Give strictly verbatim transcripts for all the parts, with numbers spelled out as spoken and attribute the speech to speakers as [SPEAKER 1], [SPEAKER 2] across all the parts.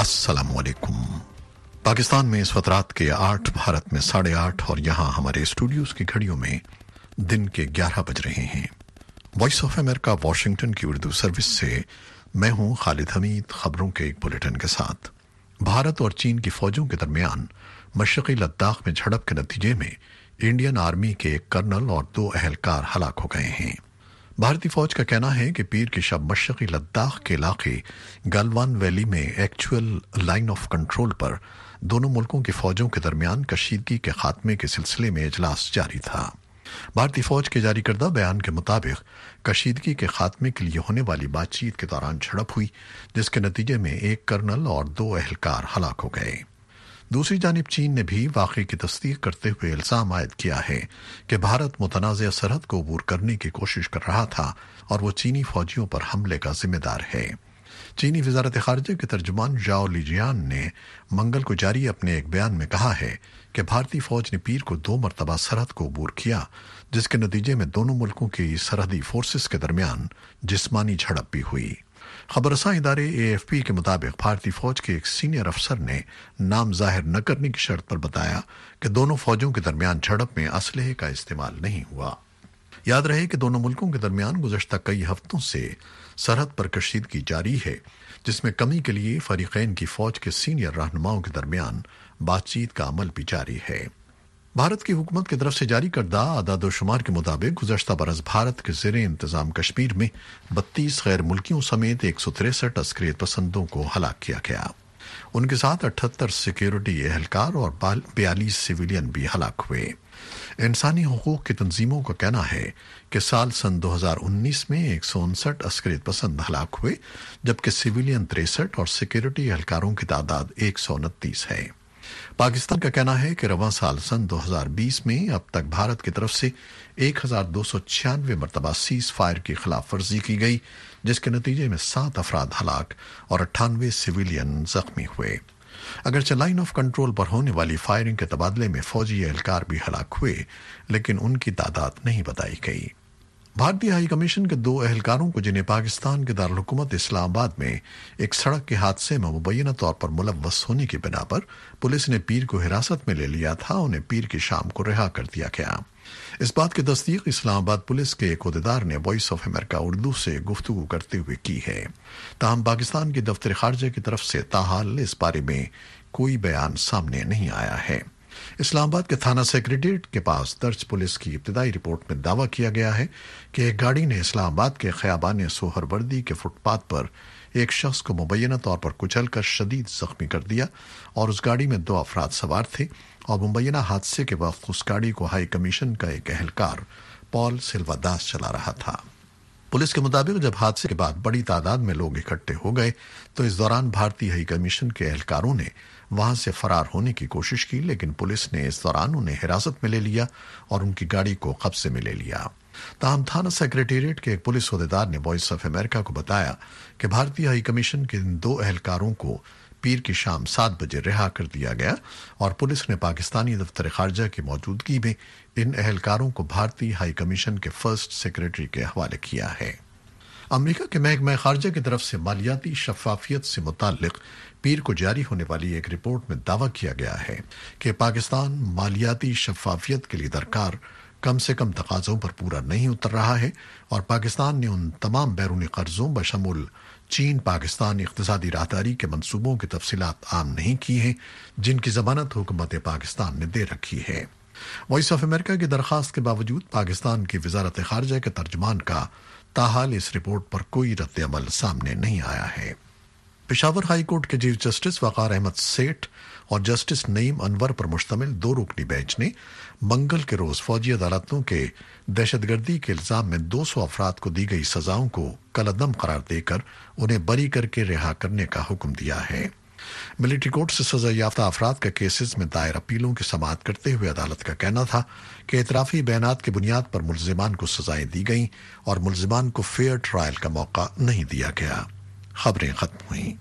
[SPEAKER 1] अस्सलाम वालेकुम। पाकिस्तान में इस वक्त रात के आठ, भारत में साढ़े आठ और यहाँ हमारे स्टूडियोज की घड़ियों में दिन के ग्यारह बज रहे हैं। वॉइस ऑफ अमेरिका वाशिंगटन की उर्दू सर्विस से मैं हूँ खालिद हमीद, खबरों के एक बुलेटिन के साथ। भारत और चीन की फौजों के दरमियान मशरक़ी लद्दाख में झड़प के नतीजे में इंडियन आर्मी के एक कर्नल और दो अहलकार हलाक हो गए हैं। भारतीय फौज का कहना है कि पीर की शब मशरक़ी लद्दाख के इलाके गलवान वैली में एक्चुअल लाइन ऑफ कंट्रोल पर दोनों मुल्कों की फौजों के दरमियान कशीदगी के खात्मे के सिलसिले में इजलास जारी था। भारतीय फौज के जारी करदा बयान के मुताबिक कशीदगी के खात्मे के लिए होने वाली बातचीत के दौरान झड़प हुई, जिसके नतीजे में एक कर्नल और दो अहलकार हलाक हो गए। दूसरी जानिब चीन ने भी वाक़े की तस्दीक करते हुए इल्ज़ाम आयद किया है कि भारत मुतनाज़ सरहद को अबूर करने की कोशिश कर रहा था और वो चीनी फौजियों पर हमले का जिम्मेदार है। चीनी वज़ारत ख़ारिजा के तर्जुमान जाओ लिजियान ने मंगल को जारी अपने एक बयान में कहा है कि भारतीय फौज ने पीर को दो मरतबा सरहद को अबूर किया, जिसके नतीजे में दोनों मुल्कों की सरहदी फोर्सेस के दरमियान जिस्मानी झड़प भी हुई। खबरसां इदारे ए एफ पी के मुताबिक भारतीय फौज के एक सीनियर अफसर ने नाम जाहिर न करने की शर्त पर बताया कि दोनों फौजों के दरमियान झड़प में असलहे का इस्तेमाल नहीं हुआ। याद रहे कि दोनों मुल्कों के दरमियान गुज़श्ता कई हफ्तों से सरहद पर कशीदगी जारी है, जिसमें कमी के लिए फरीकैन की फौज के सीनियर रहनुमाओं के दरमियान बातचीत का अमल भी जारी है। भारत की हुकूमत की तरफ से जारी करदा आदादोशुमार के मुताबिक गुज़श्ता बरस भारत के ज़ेरे इंतज़ाम कश्मीर में बत्तीस गैर मुल्कियों समेत एक सौ तिरसठ अस्करियत पसंदों को हलाक किया गया। उनके साथ अठहत्तर सिक्योरिटी एहलकार और बयालीस सिविलियन भी हलाक हुए। इंसानी हुकूक की तंजीमों का कहना है कि साल सन दो हजार उन्नीस में एक सौ उनसठ अस्करियत पसंद हलाक हुए, जबकि सिविलियन तिरसठ और सिक्योरिटी एहलकारों की तादाद एक सौ उनतीस है। पाकिस्तान का कहना है कि रवां साल सन दो हजार बीस में अब तक भारत की तरफ से एक हजार दो सौ छियानवे मरतबा सीज फायर की खिलाफ वर्जी की गई, जिसके नतीजे में सात अफराद हलाक और अट्ठानवे सिविलियन जख्मी हुए। अगरचे लाइन ऑफ कंट्रोल पर होने वाली फायरिंग के तबादले में फौजी एहलकार भी हलाक हुए, लेकिन उनकी तादाद नहीं बताई गई। भारतीय हाई कमीशन के दो अहलकारों को, जिन्हें पाकिस्तान के दारुल हुकूमत इस्लामाबाद में एक सड़क के हादसे में मुबैना तौर पर मुलव्वस होने की बिना पर पुलिस ने पीर को हिरासत में ले लिया था, उन्हें पीर की शाम को रिहा कर दिया गया। इस बात की तस्दीक इस्लामाबाद पुलिस के एक ओहदेदार ने वॉइस ऑफ अमेरिका उर्दू से गुफ्तगू करते हुए की है। ताहम पाकिस्तान की दफ्तर खारजा की तरफ से ताहाल इस बारे में कोई बयान सामने नहीं आया है। इस्लामाबाद के थाना सेक्रेटेरिएट के पास दर्ज पुलिस की इब्तिदाई रिपोर्ट में दावा किया गया है कि एक गाड़ी ने इस्लामाबाद के खयाबान सोहरवर्दी के फुटपाथ पर एक शख्स को मुबैना तौर पर कुचलकर शदीद जख्मी कर दिया और उस गाड़ी में दो अफराद सवार थे और मुबैना हादसे के वक्त उस गाड़ी को हाई कमीशन का एक एहलकार पॉल सिल्वादास चला रहा था। पुलिस के मुताबिक जब हादसे के बाद बड़ी तादाद में लोग इकट्ठे हो गए तो इस दौरान भारतीय हाई कमीशन के एहलकारों ने वहां से फरार होने की कोशिश की, लेकिन पुलिस ने इस दौरान उन्हें हिरासत में ले लिया और उनकी गाड़ी को कब्जे में ले लिया। ताहम थाना सेक्रेटेरिएट के एक पुलिस ओहदेदार ने वॉइस ऑफ अमेरिका को बताया कि भारतीय हाई कमीशन के इन दो एहलकारों को पीर की शाम सात बजे रिहा कर दिया गया और पुलिस ने पाकिस्तानी दफ्तर खारजा की मौजूदगी में इन एहलकारों को भारतीय हाई कमीशन के फर्स्ट सेक्रेटरी के हवाले किया है। अमेरिका के महकमा खारजा की तरफ से मालियाती शफाफियत से मुताल्लिक पीर को जारी होने वाली एक रिपोर्ट में दावा किया गया है कि पाकिस्तान मालियाती शफाफियत के लिए दरकार कम से कम तकाज़ों पर पूरा नहीं उतर रहा है और पाकिस्तान ने उन तमाम बैरूनी कर्जों बशमुल चीन पाकिस्तान इक़्तिसादी राहदारी के मंसूबों की तफसीलात आम नहीं की हैं, जिनकी ज़मानत हुकूमत पाकिस्तान ने दे रखी है। वॉइस ऑफ अमेरिका की दरख्वास्त के बावजूद पाकिस्तान की वज़ारत ख़ारिजा के तर्जुमान का ताहाल इस रिपोर्ट पर कोई रद्द अमल सामने नहीं आया है। पेशावर हाई कोर्ट के चीफ जस्टिस वक़ार अहमद सेठ और जस्टिस नईम अनवर पर मुश्तमिल दो रुकनी बेंच ने मंगल के रोज फौजी अदालतों के दहशतगर्दी के इल्जाम में दो सौ अफराद को दी गई सजाओं को कलअदम करार देकर उन्हें बरी करके रिहा करने का हुक्म दिया है। मिलिट्री कोर्ट से सजा याफ्ता अफराद का केसेस में दायर अपीलों की समाअत करते हुए अदालत का कहना था कि एतराफी बयानात की बुनियाद पर मुल्जिमान को सजाएं दी गईं और मुल्जिमान को फेयर ट्रायल का मौका नहीं दिया गया। खबरें खत्म हुई।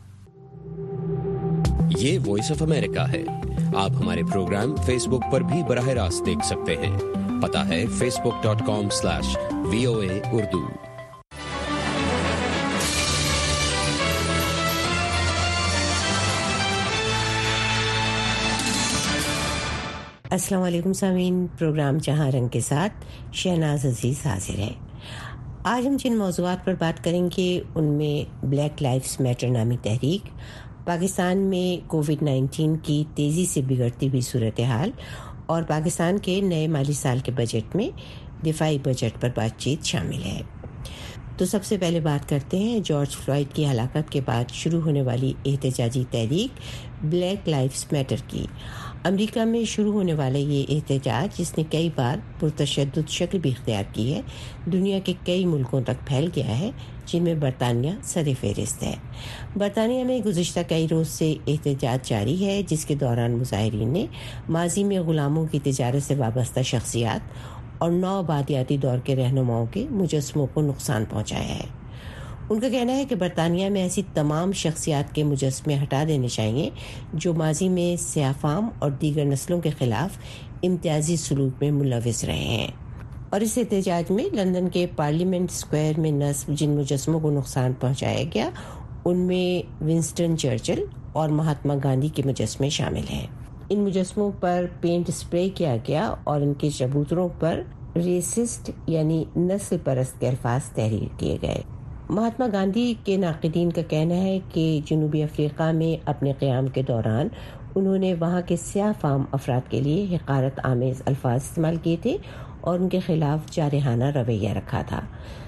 [SPEAKER 2] ये वॉइस ऑफ अमेरिका है। आप हमारे प्रोग्राम फेसबुक पर भी बराह रास्त देख सकते हैं। पता है Facebook dot com slash V O A Urdu.
[SPEAKER 3] السلام علیکم سامعین، پروگرام جہاں رنگ کے ساتھ شہناز عزیز حاضر ہے۔ آج ہم جن موضوعات پر بات کریں گے ان میں بلیک لائفز میٹر نامی تحریک، پاکستان میں کووڈ نائنٹین کی تیزی سے بگڑتی ہوئی صورتحال اور پاکستان کے نئے مالی سال کے بجٹ میں دفاعی بجٹ پر بات چیت شامل ہے۔ تو سب سے پہلے بات کرتے ہیں جارج فلوئڈ کی ہلاکت کے بعد شروع ہونے والی احتجاجی تحریک بلیک لائفز میٹر کی۔ امریکہ میں شروع ہونے والا یہ احتجاج، جس نے کئی بار پرتشدد شکل بھی اختیار کی ہے، دنیا کے کئی ملکوں تک پھیل گیا ہے، جن میں برطانیہ سر فہرست ہے۔ برطانیہ میں گزشتہ کئی روز سے احتجاج جاری ہے، جس کے دوران مظاہرین نے ماضی میں غلاموں کی تجارت سے وابستہ شخصیات اور نو آبادیاتی دور کے رہنماؤں کے مجسموں کو نقصان پہنچایا ہے۔ ان کا کہنا ہے کہ برطانیہ میں ایسی تمام شخصیات کے مجسمے ہٹا دینے چاہیے جو ماضی میں سیاہ فام اور دیگر نسلوں کے خلاف امتیازی سلوک میں ملوث رہے ہیں۔ اور اس احتجاج میں لندن کے پارلیمنٹ اسکوائر میں نصب جن مجسموں کو نقصان پہنچایا گیا، ان میں ونسٹن چرچل اور مہاتما گاندھی کے مجسمے شامل ہیں۔ ان مجسموں پر پینٹ اسپرے کیا گیا اور ان کے چبوتروں پر ریسسٹ یعنی نسل پرست کے الفاظ تحریر کیے گئے۔ مہاتما گاندھی کے ناقدین کا کہنا ہے کہ جنوبی افریقہ میں اپنے قیام کے دوران انہوں نے وہاں کے سیاہ فام افراد کے لیے حقارت آمیز الفاظ استعمال کیے تھے اور ان کے خلاف جارحانہ رویہ رکھا تھا۔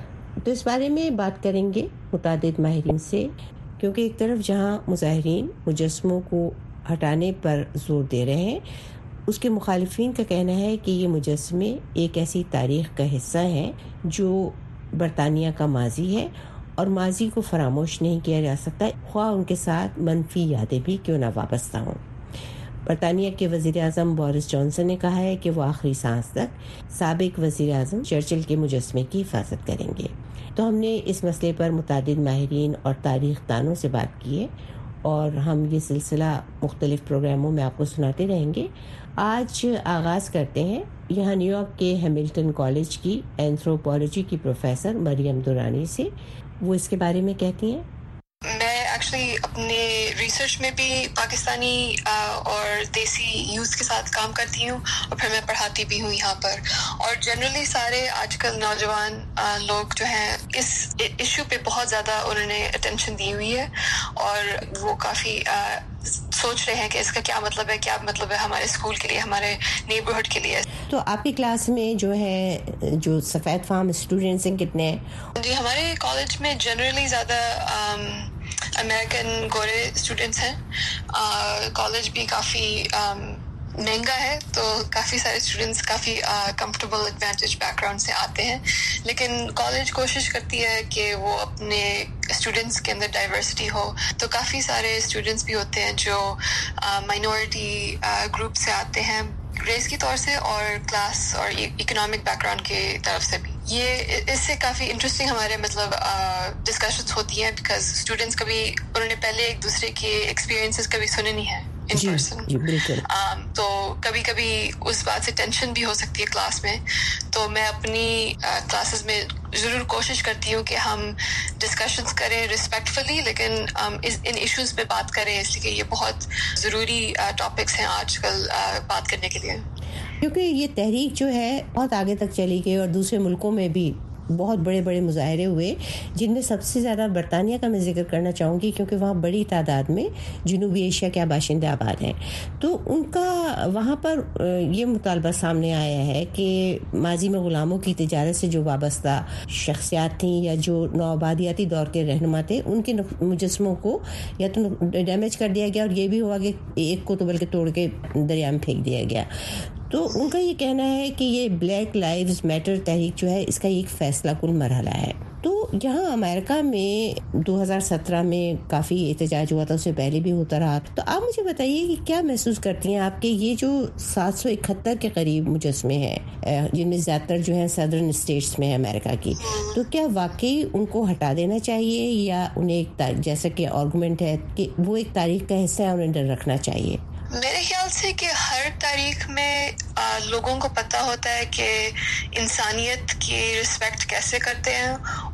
[SPEAKER 3] تو اس بارے میں بات کریں گے متعدد ماہرین سے، کیونکہ ایک طرف جہاں مظاہرین مجسموں کو ہٹانے پر زور دے رہے ہیں، اس کے مخالفین کا کہنا ہے کہ یہ مجسمے ایک ایسی تاریخ کا حصہ ہیں جو برطانیہ کا ماضی ہے اور ماضی کو فراموش نہیں کیا جا سکتا، خواہ ان کے ساتھ منفی یادیں بھی کیوں نہ وابستہ ہوں۔ برطانیہ کے وزیر اعظم بورس جانسن نے کہا ہے کہ وہ آخری سانس تک سابق وزیر اعظم چرچل کے مجسمے کی حفاظت کریں گے۔ تو ہم نے اس مسئلے پر متعدد ماہرین اور تاریخ دانوں سے بات کی ہے اور ہم یہ سلسلہ مختلف پروگراموں میں آپ کو سناتے رہیں گے۔ آج آغاز کرتے ہیں یہاں نیو یارک کے ہیملٹن کالج کی اینتھروپولوجی کی پروفیسر مریم دورانی سے۔ وہ اس کے بارے میں کہتی ہیں،
[SPEAKER 4] میں ایکچولی اپنے ریسرچ میں بھی پاکستانی اور دیسی یوتھ کے ساتھ کام کرتی ہوں اور پھر میں پڑھاتی بھی ہوں یہاں پر، اور جنرلی سارے آج کل نوجوان لوگ جو ہیں اس ایشو پہ بہت زیادہ انہوں نے اٹینشن دی ہوئی ہے اور وہ کافی سوچ رہے ہیں کہ اس کا کیا مطلب ہے، کیا مطلب ہے ہمارے اسکول کے لیے، ہمارے نیبرہڈ کے لیے۔
[SPEAKER 3] تو آپ کی کلاس میں جو ہے جو سفید فام اسٹوڈنٹس ہیں کتنے ہیں؟
[SPEAKER 4] جی ہمارے کالج میں جنرلی زیادہ امریکن گورے اسٹوڈنٹس ہیں۔ کالج بھی کافی مہنگا ہے، تو کافی سارے اسٹوڈنٹس کافی کمفرٹیبل ایڈوانٹیج بیک گراؤنڈ سے آتے ہیں، لیکن کالج کوشش کرتی ہے کہ وہ اپنے اسٹوڈنٹس کے اندر ڈائیورسٹی ہو، تو کافی سارے اسٹوڈنٹس بھی ہوتے ہیں جو مائنورٹی گروپ سے آتے ہیں، ریس کی طور سے اور کلاس اور اکنامک بیک گراؤنڈ کی طرف سے بھی۔ یہ اس سے کافی انٹرسٹنگ ہمارے مطلب ڈسکشنز ہوتی ہیں، بیکاز اسٹوڈنٹس کبھی انہوں نے پہلے ایک دوسرے کے ایکسپیرینسز کبھی سنے نہیں ہیں ان پرسن، تو کبھی کبھی اس بات سے ٹینشن بھی ہو سکتی ہے کلاس میں۔ تو میں اپنی کلاسز میں ضرور کوشش کرتی ہوں کہ ہم ڈسکشنز کریں ریسپیکٹفلی، لیکن ان ایشوز پہ بات کریں، اس لیے کہ یہ بہت ضروری ٹاپکس ہیں آج کل بات کرنے کے لیے،
[SPEAKER 3] کیونکہ یہ تحریک جو ہے بہت آگے تک چلی گئی اور دوسرے ملکوں میں بھی بہت بڑے بڑے مظاہرے ہوئے، جن میں سب سے زیادہ برطانیہ کا میں ذکر کرنا چاہوں گی، کیونکہ وہاں بڑی تعداد میں جنوبی ایشیا کے باشندے آباد ہیں۔ تو ان کا وہاں پر یہ مطالبہ سامنے آیا ہے کہ ماضی میں غلاموں کی تجارت سے جو وابستہ شخصیات تھیں یا جو نوآبادیاتی دور کے رہنما تھے، ان کے مجسموں کو یا تو ڈیمیج کر دیا گیا، اور یہ بھی ہوا کہ ایک کو تو بلکہ توڑ کے دریا میں پھینک دیا گیا۔ تو ان کا یہ کہنا ہے کہ یہ بلیک لائیوز میٹر تحریک جو ہے، اس کا ایک فیصلہ کن مرحلہ ہے۔ تو یہاں امریکہ میں دو ہزار سترہ میں کافی احتجاج ہوا تھا، اس سے پہلے بھی ہوتا رہا۔ تو آپ مجھے بتائیے کہ کیا محسوس کرتی ہیں آپ کے یہ جو سات سو اکہتر کے قریب مجسمے ہیں، جن میں زیادہ تر جو ہیں سدرن اسٹیٹس میں ہیں امریکہ کی، تو کیا واقعی ان کو ہٹا دینا چاہیے یا انہیں ایک جیسا کہ آرگومنٹ ہے کہ وہ ایک تاریخ کا حصہ ہے، انہیں ڈر رکھنا چاہیے؟
[SPEAKER 4] میرے خیال سے کہ ہر تاریخ میں لوگوں کو پتہ ہوتا ہے کہ انسانیت کی رسپیکٹ کیسے کرتے ہیں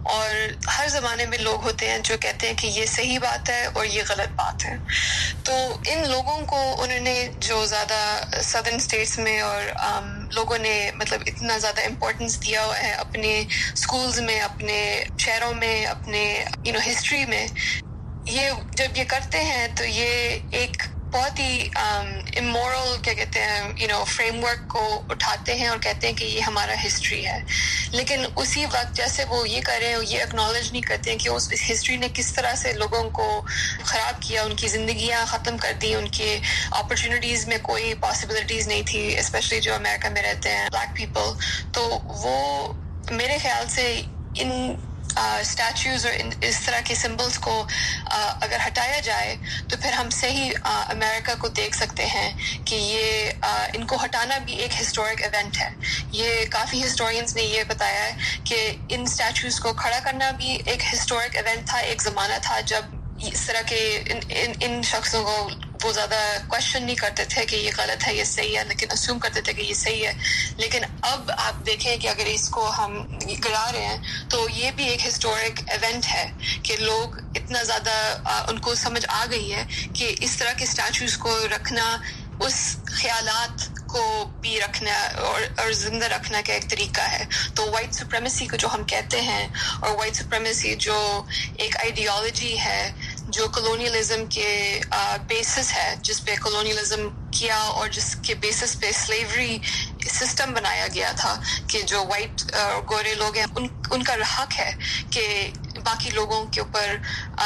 [SPEAKER 4] اور ہر زمانے میں لوگ ہوتے ہیں جو کہتے ہیں کہ یہ صحیح بات ہے اور یہ غلط بات ہے. تو ان لوگوں کو انہوں نے جو زیادہ سدرن اسٹیٹس میں اور um, لوگوں نے مطلب اتنا زیادہ امپورٹنس دیا ہوا ہے اپنے اسکولز میں, اپنے شہروں میں, اپنے یو نو ہسٹری میں, یہ جب یہ کرتے ہیں تو یہ ایک بہت ہی امورل کیا کہتے ہیں یو نو فریم ورک کو اٹھاتے ہیں اور کہتے ہیں کہ یہ ہمارا ہسٹری ہے. لیکن اسی وقت جیسے وہ یہ کر رہے ہیں یہ اکنالج نہیں کرتے ہیں کہ اس ہسٹری نے کس طرح سے لوگوں کو خراب کیا, ان کی زندگیاں ختم کر دی, ان کے اپرچونیٹیز میں کوئی پاسبلٹیز نہیں تھی, اسپیشلی جو امریکہ میں رہتے ہیں بلیک پیپل. تو وہ میرے خیال سے ان اسٹیچوز اور اس طرح کے سمبلس کو اگر ہٹایا جائے تو پھر ہم صحیح امریکہ کو دیکھ سکتے ہیں کہ یہ ان کو ہٹانا بھی ایک ہسٹورک ایونٹ ہے. یہ کافی ہسٹورینز نے یہ بتایا ہے کہ ان اسٹیچوز کو کھڑا کرنا بھی ایک ہسٹورک ایونٹ تھا. ایک زمانہ تھا جب اس طرح کے ان, ان, ان شخصوں کو وہ زیادہ کوشچن نہیں کرتے تھے کہ یہ غلط ہے یہ صحیح ہے, لیکن اسیوم کرتے تھے کہ یہ صحیح ہے. لیکن اب آپ دیکھیں کہ اگر اس کو ہم گرا رہے ہیں تو یہ بھی ایک ہسٹورک ایونٹ ہے کہ لوگ اتنا زیادہ ان کو سمجھ آ گئی ہے کہ اس طرح کے اسٹیچوز کو رکھنا اس خیالات کو بھی رکھنا اور, اور زندہ رکھنا کا ایک طریقہ ہے. تو وائٹ سپریمیسی کو جو ہم کہتے ہیں, اور وائٹ سپریمیسی جو ایک آئیڈیالوجی ہے جو کلونیلزم کے بیسس ہے, جس پہ کلونیلزم کیا اور جس کے بیسس پہ سلیوری سسٹم بنایا گیا تھا کہ جو وائٹ گورے لوگ ہیں ان ان کا حق ہے کہ باقی لوگوں کے اوپر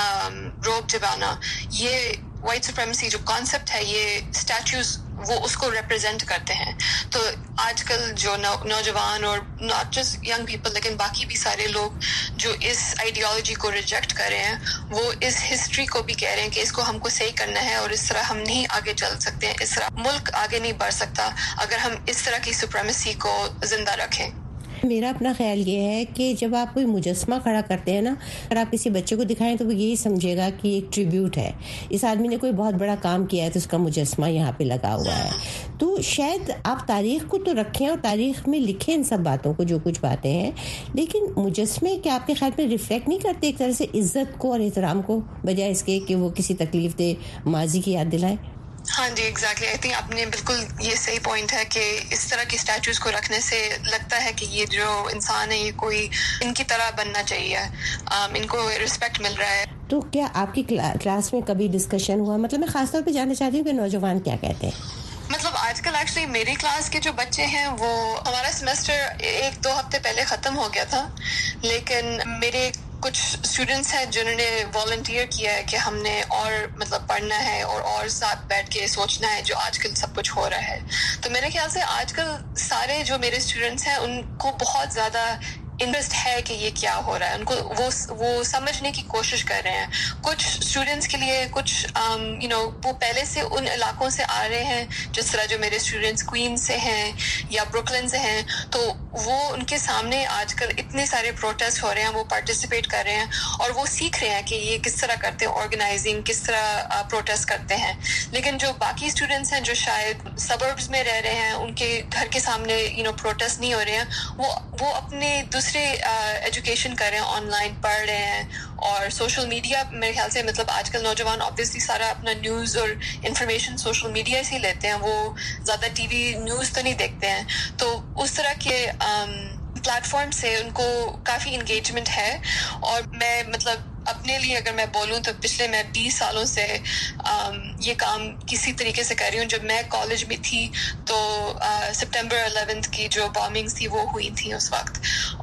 [SPEAKER 4] روب جمانا. یہ وائٹ سپریمیسی جو کانسیپٹ ہے یہ اسٹیچوز وہ اس کو ریپرزینٹ کرتے ہیں. تو آج کل جو نوجوان اور ناٹ جسٹ ینگ پیپل لیکن باقی بھی سارے لوگ جو اس آئیڈیالوجی کو ریجیکٹ کر رہے ہیں وہ اس ہسٹری کو بھی کہہ رہے ہیں کہ اس کو ہم کو صحیح کرنا ہے اور اس طرح ہم نہیں آگے چل سکتے ہیں, اس طرح ملک آگے نہیں بڑھ سکتا اگر ہم اس طرح کی سپریمیسی کو زندہ رکھیں.
[SPEAKER 3] میرا اپنا خیال یہ ہے کہ جب آپ کوئی مجسمہ کھڑا کرتے ہیں نا, اگر آپ کسی بچے کو دکھائیں تو وہ یہی سمجھے گا کہ ایک ٹریبیوٹ ہے, اس آدمی نے کوئی بہت بڑا کام کیا ہے تو اس کا مجسمہ یہاں پہ لگا ہوا ہے. تو شاید آپ تاریخ کو تو رکھیں اور تاریخ میں لکھیں ان سب باتوں کو جو کچھ باتیں ہیں, لیکن مجسمے کیا آپ کے خیال میں ریفلیکٹ نہیں کرتے ایک طرح سے عزت کو اور احترام کو, بجائے اس کے کہ وہ کسی تکلیف دہ ماضی کی یاد دلائیں؟
[SPEAKER 4] ہاں جی ایگزیکٹلی, آئی تھنک آپ نے بالکل یہ صحیح پوائنٹ ہے کہ اس طرح کے اسٹیچوز کو رکھنے سے لگتا ہے کہ یہ جو انسان ہے یہ کوئی ان کی طرح بننا چاہیے, ان کو رسپیکٹ مل رہا ہے.
[SPEAKER 3] تو کیا آپ کی کلاس میں کبھی ڈسکشن ہوا, مطلب میں خاص طور پہ جاننا چاہتی ہوں کہ نوجوان کیا کہتے ہیں؟
[SPEAKER 4] مطلب آج کل ایکچولی میری کلاس کے جو بچے ہیں وہ ہمارا سیمسٹر ایک دو ہفتے پہلے ختم ہو گیا تھا, لیکن میرے کچھ اسٹوڈینٹس ہیں جنہوں نے والنٹیئر کیا ہے کہ ہم نے اور مطلب پڑھنا ہے اور اور ساتھ بیٹھ کے سوچنا ہے جو آج کل سب کچھ ہو رہا ہے. تو میرے خیال سے آج کل سارے جو میرے اسٹوڈینٹس ہیں ان کو بہت زیادہ انٹرسٹ ہے کہ یہ کیا ہو رہا ہے, ان کو وہ وہ سمجھنے کی کوشش کر رہے ہیں. کچھ اسٹوڈینٹس کے لیے کچھ یو نو وہ پہلے سے ان علاقوں سے آ رہے ہیں, جس طرح جو میرے اسٹوڈینٹس کوئین سے ہیں یا بروکلن سے ہیں, تو وہ ان کے سامنے آج کل اتنے سارے پروٹیسٹ ہو رہے ہیں, وہ پارٹیسپیٹ کر رہے ہیں اور وہ سیکھ رہے ہیں کہ یہ کس طرح کرتے ہیں آرگنائزنگ, کس طرح پروٹیسٹ کرتے ہیں. لیکن جو باقی اسٹوڈینٹس ہیں جو شاید سبربس میں رہ رہے ہیں, ان کے گھر کے سامنے یو نو پروٹیسٹ نہیں ہو رہے ہیں, وہ وہ اپنے دوسرے ایجوکیشن کر رہے ہیں, آن لائن پڑھ رہے ہیں اور سوشل میڈیا میرے خیال سے مطلب آج کل نوجوان آبویسلی سارا اپنا نیوز اور انفارمیشن سوشل میڈیا سے ہی لیتے ہیں, وہ زیادہ ٹی وی نیوز تو نہیں دیکھتے ہیں. تو اس طرح کے پلیٹ فارم سے ان کو کافی انگیجمنٹ ہے. اور میں مطلب اپنے لیے اگر میں بولوں تو پچھلے میں بیس سالوں سے یہ کام کسی طریقے سے کر رہی ہوں. جب میں کالج میں تھی تو سپٹمبر الیونتھ کی جو بامبنگس تھی وہ ہوئی تھیں اس وقت,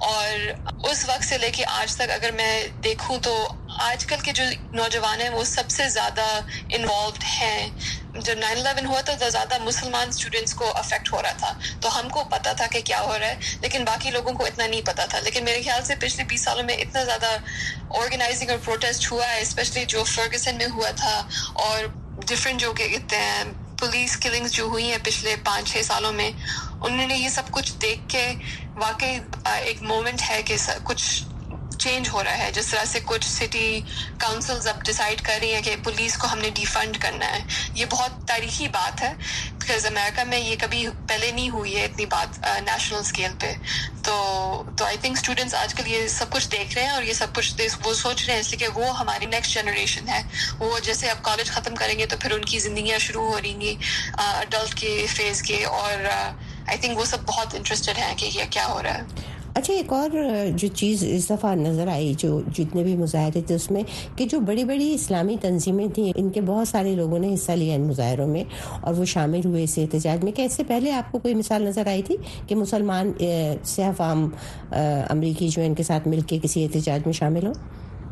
[SPEAKER 4] اور اس وقت سے لے کے آج تک اگر میں دیکھوں تو آج کل کے جو نوجوان ہیں وہ سب سے زیادہ انوالوڈ ہیں. جب نائن الیون ہوا تو زیادہ مسلمان اسٹوڈینٹس کو افیکٹ ہو رہا تھا, تو ہم کو پتا تھا کہ کیا ہو رہا ہے, لیکن باقی لوگوں کو اتنا نہیں پتا تھا. لیکن میرے خیال سے پچھلے بیس سالوں میں اتنا زیادہ آرگنائزنگ اور پروٹیسٹ ہوا ہے, اسپیشلی جو فرگسن میں ہوا تھا اور ڈفرینٹ جو کہ کہتے ہیں پولیس کلنگز جو ہوئی ہیں پچھلے پانچ چھ سالوں میں, انہوں نے یہ سب کچھ دیکھ کے واقعی ایک مومنٹ ہے کہ کچھ चेंज हो रहा है, जिस तरह से कुछ सिटी काउंसिल्स अब डिसाइड कर रही हैं कि पुलिस को हमने डिफंड करना है, ये बहुत तारीखी बात है, बिकॉज अमेरिका में ये कभी पहले नहीं हुई है इतनी बात नेशनल स्केल पे. तो तो आई थिंक स्टूडेंट्स आजकल ये सब कुछ देख रहे हैं और ये सब कुछ वो सोच रहे हैं इसलिए कि वो हमारी नेक्स्ट जनरेशन है. वो जैसे अब कॉलेज ख़त्म करेंगे तो फिर उनकी ज़िंदगियाँ शुरू हो रही अडल्ट के फेज़ के, और आई थिंक वो सब बहुत इंटरेस्टेड हैं कि ये क्या हो रहा है.
[SPEAKER 3] अच्छा, एक और जो चीज़ इस दफ़ा नज़र आई, जो जितने भी मुजाहरे थे उसमें, कि जो बड़ी बड़ी इस्लामी तंजीमें थी, इनके बहुत सारे लोगों ने हिस्सा लिया इन मुजाहरों में और वो शामिल हुए इस एहतजाज में. क्या इससे पहले आपको कोई मिसाल नज़र आई थी कि मुसलमान सियाह फाम अमरीकी जो इनके साथ मिलके किसी एहतजाज में शामिल हो?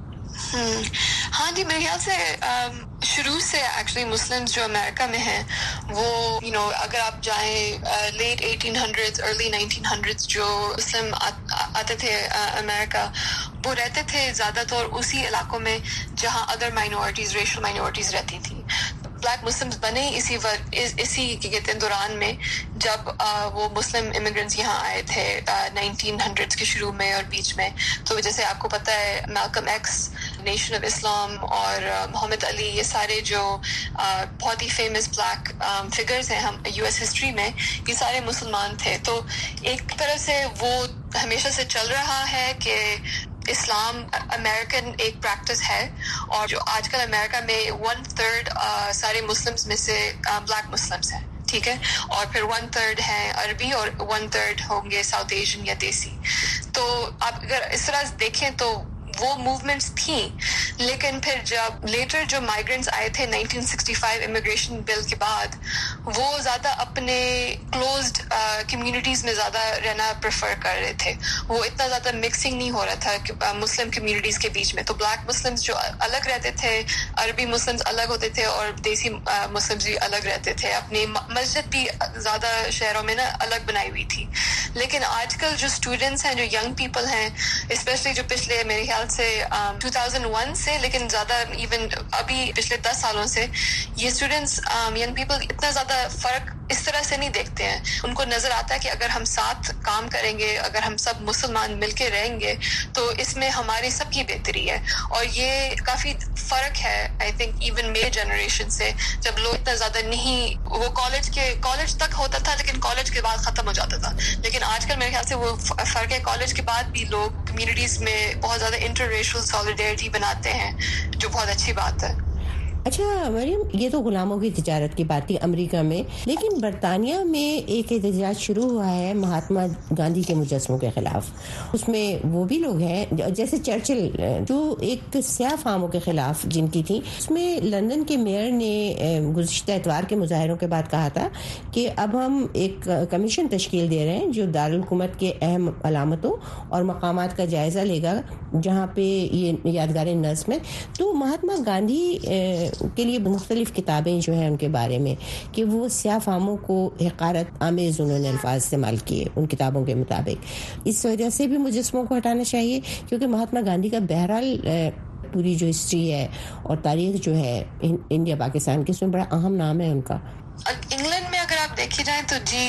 [SPEAKER 4] हम्म हाँ जी, मेरे ख्याल से शुरू से एक्चुअली मुस्लिम्स जो अमेरिका में हैं वो यू you नो know, अगर आप जाएं late eighteen hundreds early nineteen hundreds जो मुस्लिम आते थे अमेरिका, वो रहते थे ज़्यादातर उसी इलाकों में जहाँ अदर माइनॉरिटीज़ रेशियल माइनॉरिटीज़ रहती थी. ब्लैक मुस्लिम्स बने इसी वर इस, इसी के कहते हैं दौरान में जब आ, वो मुस्लिम इमिग्रेंट्स यहाँ आए थे नाइनटीन हंड्रेड्स के शुरू में और बीच में. तो जैसे आपको पता है Malcolm X, nation of Islam और मोहम्मद अली, ये सारे जो आ, बहुत ही फेमस ब्लैक फिगर्स हैं हम यूएस हिस्ट्री में, ये सारे मुसलमान थे. तो एक तरह से वो हमेशा से चल रहा है कि इस्लाम अमेरिकन एक प्रैक्टिस है, और जो आजकल अमेरिका में वन थर्ड सारे मुस्लिम्स में से ब्लैक मुस्लिम्स हैं, ठीक है, और फिर वन थर्ड हैं अरबी और वन थर्ड होंगे साउथ एशियन या देसी. तो आप अगर इस तरह देखें तो वो मूवमेंट्स थी, लेकिन फिर जब लेटर जो माइग्रेंट्स आए थे nineteen sixty five immigration bill के बाद, वो ज़्यादा अपने क्लोज्ड कम्युनिटीज़ में ज़्यादा रहना प्रेफर कर रहे थे. वो इतना ज़्यादा मिक्सिंग नहीं हो रहा था मुस्लिम कम्युनिटीज़ के बीच में. तो ब्लैक मुस्लिम्स जो अलग रहते थे, अरबी मुस्लिम्स अलग होते थे और देसी मुस्लिम्स भी अलग रहते थे. अपनी मस्जिद भी ज़्यादा शहरों में ना अलग बनाई हुई थी. लेकिन आजकल जो स्टूडेंट्स हैं, जो यंग पीपल हैं, स्पेशली जो पिछले मेरे ख्याल से टू थाउजेंड वन से लेकिन ज़्यादा इवन अभी पिछले दस सालों से ये स्टूडेंट्स यंग पीपल इतना ज़्यादा फ़र्क इस तरह से नहीं देखते हैं. उनको नज़र आता है कि अगर हम साथ काम करेंगे, अगर हम सब मुसलमान मिलके रहेंगे तो इसमें हमारी सबकी बेहतरी है. और ये काफ़ी फ़र्क है आई थिंक इवन मेरे जनरेशन से, जब लोग इतना ज़्यादा नहीं, वो कॉलेज के कॉलेज तक होता था लेकिन कॉलेज के बाद ख़त्म हो जाता था. लेकिन आजकल मेरे ख्याल से वो फ़र्क है, कॉलेज के बाद भी लोग कम्युनिटीज़ में बहुत ज़्यादा इंटररेशियल सॉलिडेरिटी बनाते हैं, जो बहुत अच्छी बात है.
[SPEAKER 3] अच्छा मरियम, ये तो गुलामों की तिजारत की बात थी अमेरिका में, लेकिन बरतानिया में एक एहतजाज शुरू हुआ है महात्मा गांधी के मुजस्समों के खिलाफ. उसमें वो भी लोग हैं जैसे चर्चिल, जो एक स्याह फामों के खिलाफ जिनकी थी. उसमें लंदन के मेयर ने गुज़िश्ता इतवार के मुजाहरों के बाद कहा था कि अब हम एक कमीशन तश्कील दे रहे हैं जो दारुल हुकूमत के अहम अलामतों और मकामात का जायज़ा लेगा जहाँ पे ये यादगार नज़्म है. तो महात्मा गांधी के लिए मुख्तलिफ किताबें जो हैं उनके बारे में, कि वो स्याह फामों को हक़ारत आमेज़ उन्होंने अल्फाज इस्तेमाल किए उन किताबों के मुताबिक. इस वजह से भी मुजस्समों को हटाना चाहिए, क्योंकि महात्मा गांधी का बहरहाल पूरी जो हिस्ट्री है और तारीख जो है इंडिया पाकिस्तान की, उसमें बड़ा अहम नाम है उनका.
[SPEAKER 4] इंग्लैंड में अगर आप देखी जाए तो जी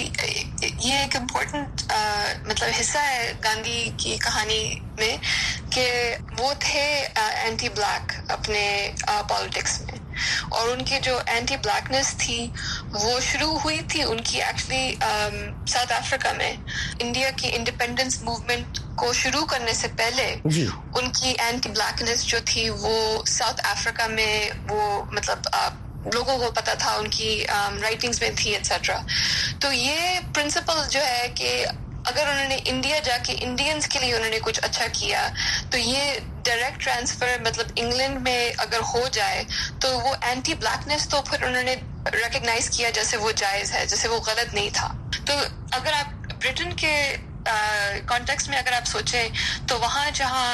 [SPEAKER 4] ये एक इम्पोर्टेंट मतलब हिस्सा है गांधी की कहानी में कि वो थे एंटी ब्लैक अपने पॉलिटिक्स में, और उनकी जो एंटी ब्लैकनेस थी वो शुरू हुई थी उनकी एक्चुअली साउथ अफ्रीका में. इंडिया की इंडिपेंडेंस मूवमेंट को शुरू करने से पहले जी. उनकी एंटी ब्लैकनेस जो थी वो साउथ अफ्रीका में वो मतलब uh, लोगों को पता था, उनकी राइटिंग्स um, में थी एटसेट्रा. तो ये प्रिंसिपल जो है कि अगर उन्होंने इंडिया जाके इंडियंस के लिए उन्होंने कुछ अच्छा किया तो ये डायरेक्ट ट्रांसफर मतलब इंग्लैंड में अगर हो जाए तो वो एंटी ब्लैकनेस तो फिर उन्होंने रिकग्नाइज किया जैसे वो जायज है, जैसे वो गलत नहीं था. तो अगर आप ब्रिटेन के कॉन्टेक्स्ट uh, में अगर आप सोचें तो वहाँ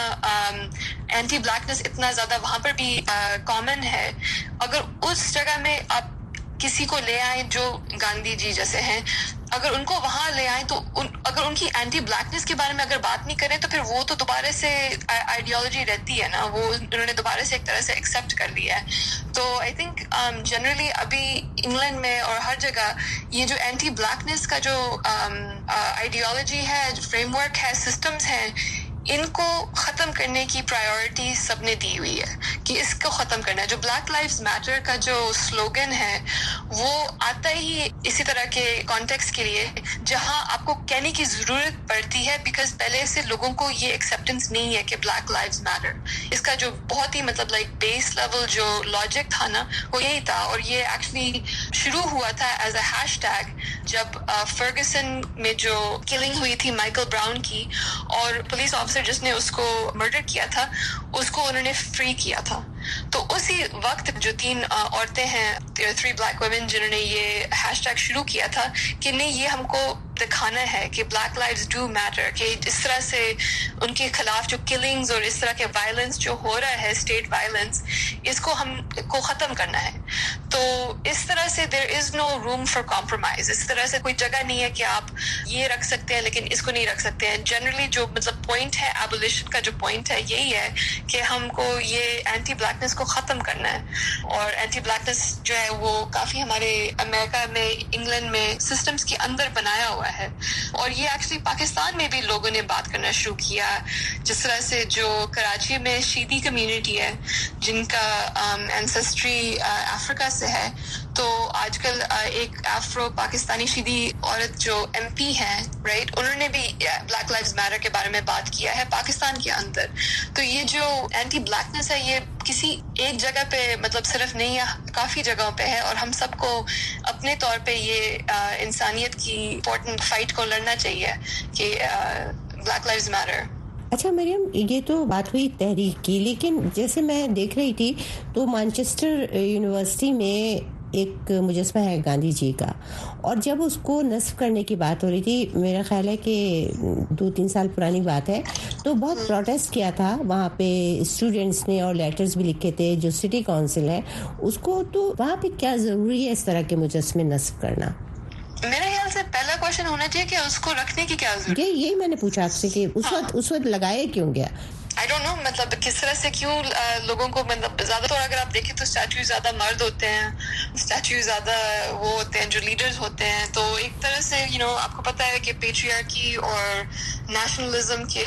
[SPEAKER 4] जहाँ एंटी um, ब्लैकनेस इतना ज़्यादा वहाँ पर भी कॉमन uh, है, अगर उस जगह में आप किसी को ले आए जो गांधी जी जैसे हैं, अगर उनको वहां ले आए तो उन, अगर उनकी एंटी ब्लैकनेस के बारे में अगर बात नहीं करें तो फिर वो तो दोबारा से आइडियोलॉजी रहती है ना, वो उन्होंने दोबारा से एक तरह से एक्सेप्ट कर लिया है. तो आई थिंक जनरली अभी इंग्लैंड में और हर जगह ये जो एंटी ब्लैकनेस का जो आइडियोलॉजी um, uh, है, जो फ्रेमवर्क है, सिस्टम्स हैं, ان کو ختم کرنے کی پرائیورٹی سب نے دی ہوئی ہے کہ اس کو ختم کرنا ہے. جو بلیک لائفز میٹر کا جو سلوگن ہے وہ آتا ہی اسی طرح کے کانٹیکسٹ کے لیے جہاں آپ کو کہنے کی ضرورت پڑتی ہے بیکاز پہلے سے لوگوں کو یہ ایکسیپٹنس نہیں ہے کہ بلیک لائفز میٹر. اس کا جو بہت ہی مطلب لائک بیس لیول جو لاجک تھا نا وہ یہی تھا, اور یہ ایکچولی شروع ہوا تھا ایز اے ہیش ٹیگ جب فرگسن میں جو کلنگ ہوئی تھی مائیکل براؤن کی, اور پولیس آفیسر جس نے اس کو مرڈر کیا تھا اس کو انہوں نے فری کیا تھا. تو اسی وقت جو تین عورتیں ہیں, تھری بلیک ویمن, جنہوں نے یہ ہیش ٹیگ شروع کیا تھا کہ نہیں یہ ہم کو دکھانا ہے کہ بلیک لائفز ڈو میٹر, کہ اس طرح سے ان کے خلاف جو کلنگز اور اس طرح کے وائلنس جو ہو رہا ہے اسٹیٹ وائلنس, اس کو ہم کو ختم کرنا ہے. تو اس طرح سے دیر از نو روم فار کمپرومائز. اس طرح سے کوئی جگہ نہیں ہے کہ آپ یہ رکھ سکتے ہیں لیکن اس کو نہیں رکھ سکتے ہیں. جنرلی جو مطلب پوائنٹ ہے ایبولیشن کا جو پوائنٹ ہے یہی ہے کہ ہم کو یہ اینٹی بلیکنس کو ختم کرنا ہے. اور اینٹی بلیکنس جو ہے وہ کافی ہمارے امریکہ میں, انگلینڈ میں سسٹمز کے اندر بنایا ہوا ہے, اور یہ ایکچولی پاکستان میں بھی لوگوں نے بات کرنا شروع کیا. جس طرح سے جو کراچی میں شیدی کمیونٹی ہے جن کا اینسسٹری افریقہ سے ہے, تو آج کل ایک افرو پاکستانی شیدی عورت جو ایم پی ہیں رائٹ, انہوں نے بھی بلیک لائفز میٹر کے بارے میں بات کیا ہے پاکستان کے اندر. تو یہ جو اینٹی بلیکنس ہے یہ کسی ایک جگہ پہ مطلب صرف نہیں ہے, کافی جگہوں پہ ہے, اور ہم سب کو اپنے طور پہ یہ انسانیت کی امپورٹنٹ فائٹ کو لڑنا چاہیے کہ بلیک لائفز میٹر.
[SPEAKER 3] اچھا مریم, یہ تو بات ہوئی تحریک کی, لیکن جیسے میں دیکھ رہی تھی تو مانچسٹر یونیورسٹی میں ایک مجسمہ ہے گاندھی جی کا, اور جب اس کو نصب کرنے کی بات ہو رہی تھی, میرا خیال ہے کہ دو تین سال پرانی بات ہے, تو بہت پروٹیسٹ کیا تھا وہاں پہ اسٹوڈینٹس نے, اور لیٹرز بھی لکھے تھے جو سٹی کونسل ہے اس کو. تو وہاں پہ کیا ضروری ہے اس طرح کے مجسمے نصب کرنا؟
[SPEAKER 4] میرے خیال سے پہلا کوشچن ہونا چاہیے کہ اس کو رکھنے کی کیا ضرورت ہے.
[SPEAKER 3] یہی میں نے پوچھا آپ سے کہ اس وقت اس وقت لگایا کیوں گیا؟
[SPEAKER 4] آئی ڈونٹ نو, مطلب کس طرح سے کیوں لوگوں کو, مطلب زیادہ طور اگر آپ دیکھیں تو اسٹیچو زیادہ مرد ہوتے ہیں, اسٹیچو زیادہ وہ ہوتے ہیں جو لیڈرز ہوتے ہیں. تو ایک طرح سے یو نو آپ کو پتہ ہے کہ پیٹریارکی اور نیشنلزم کے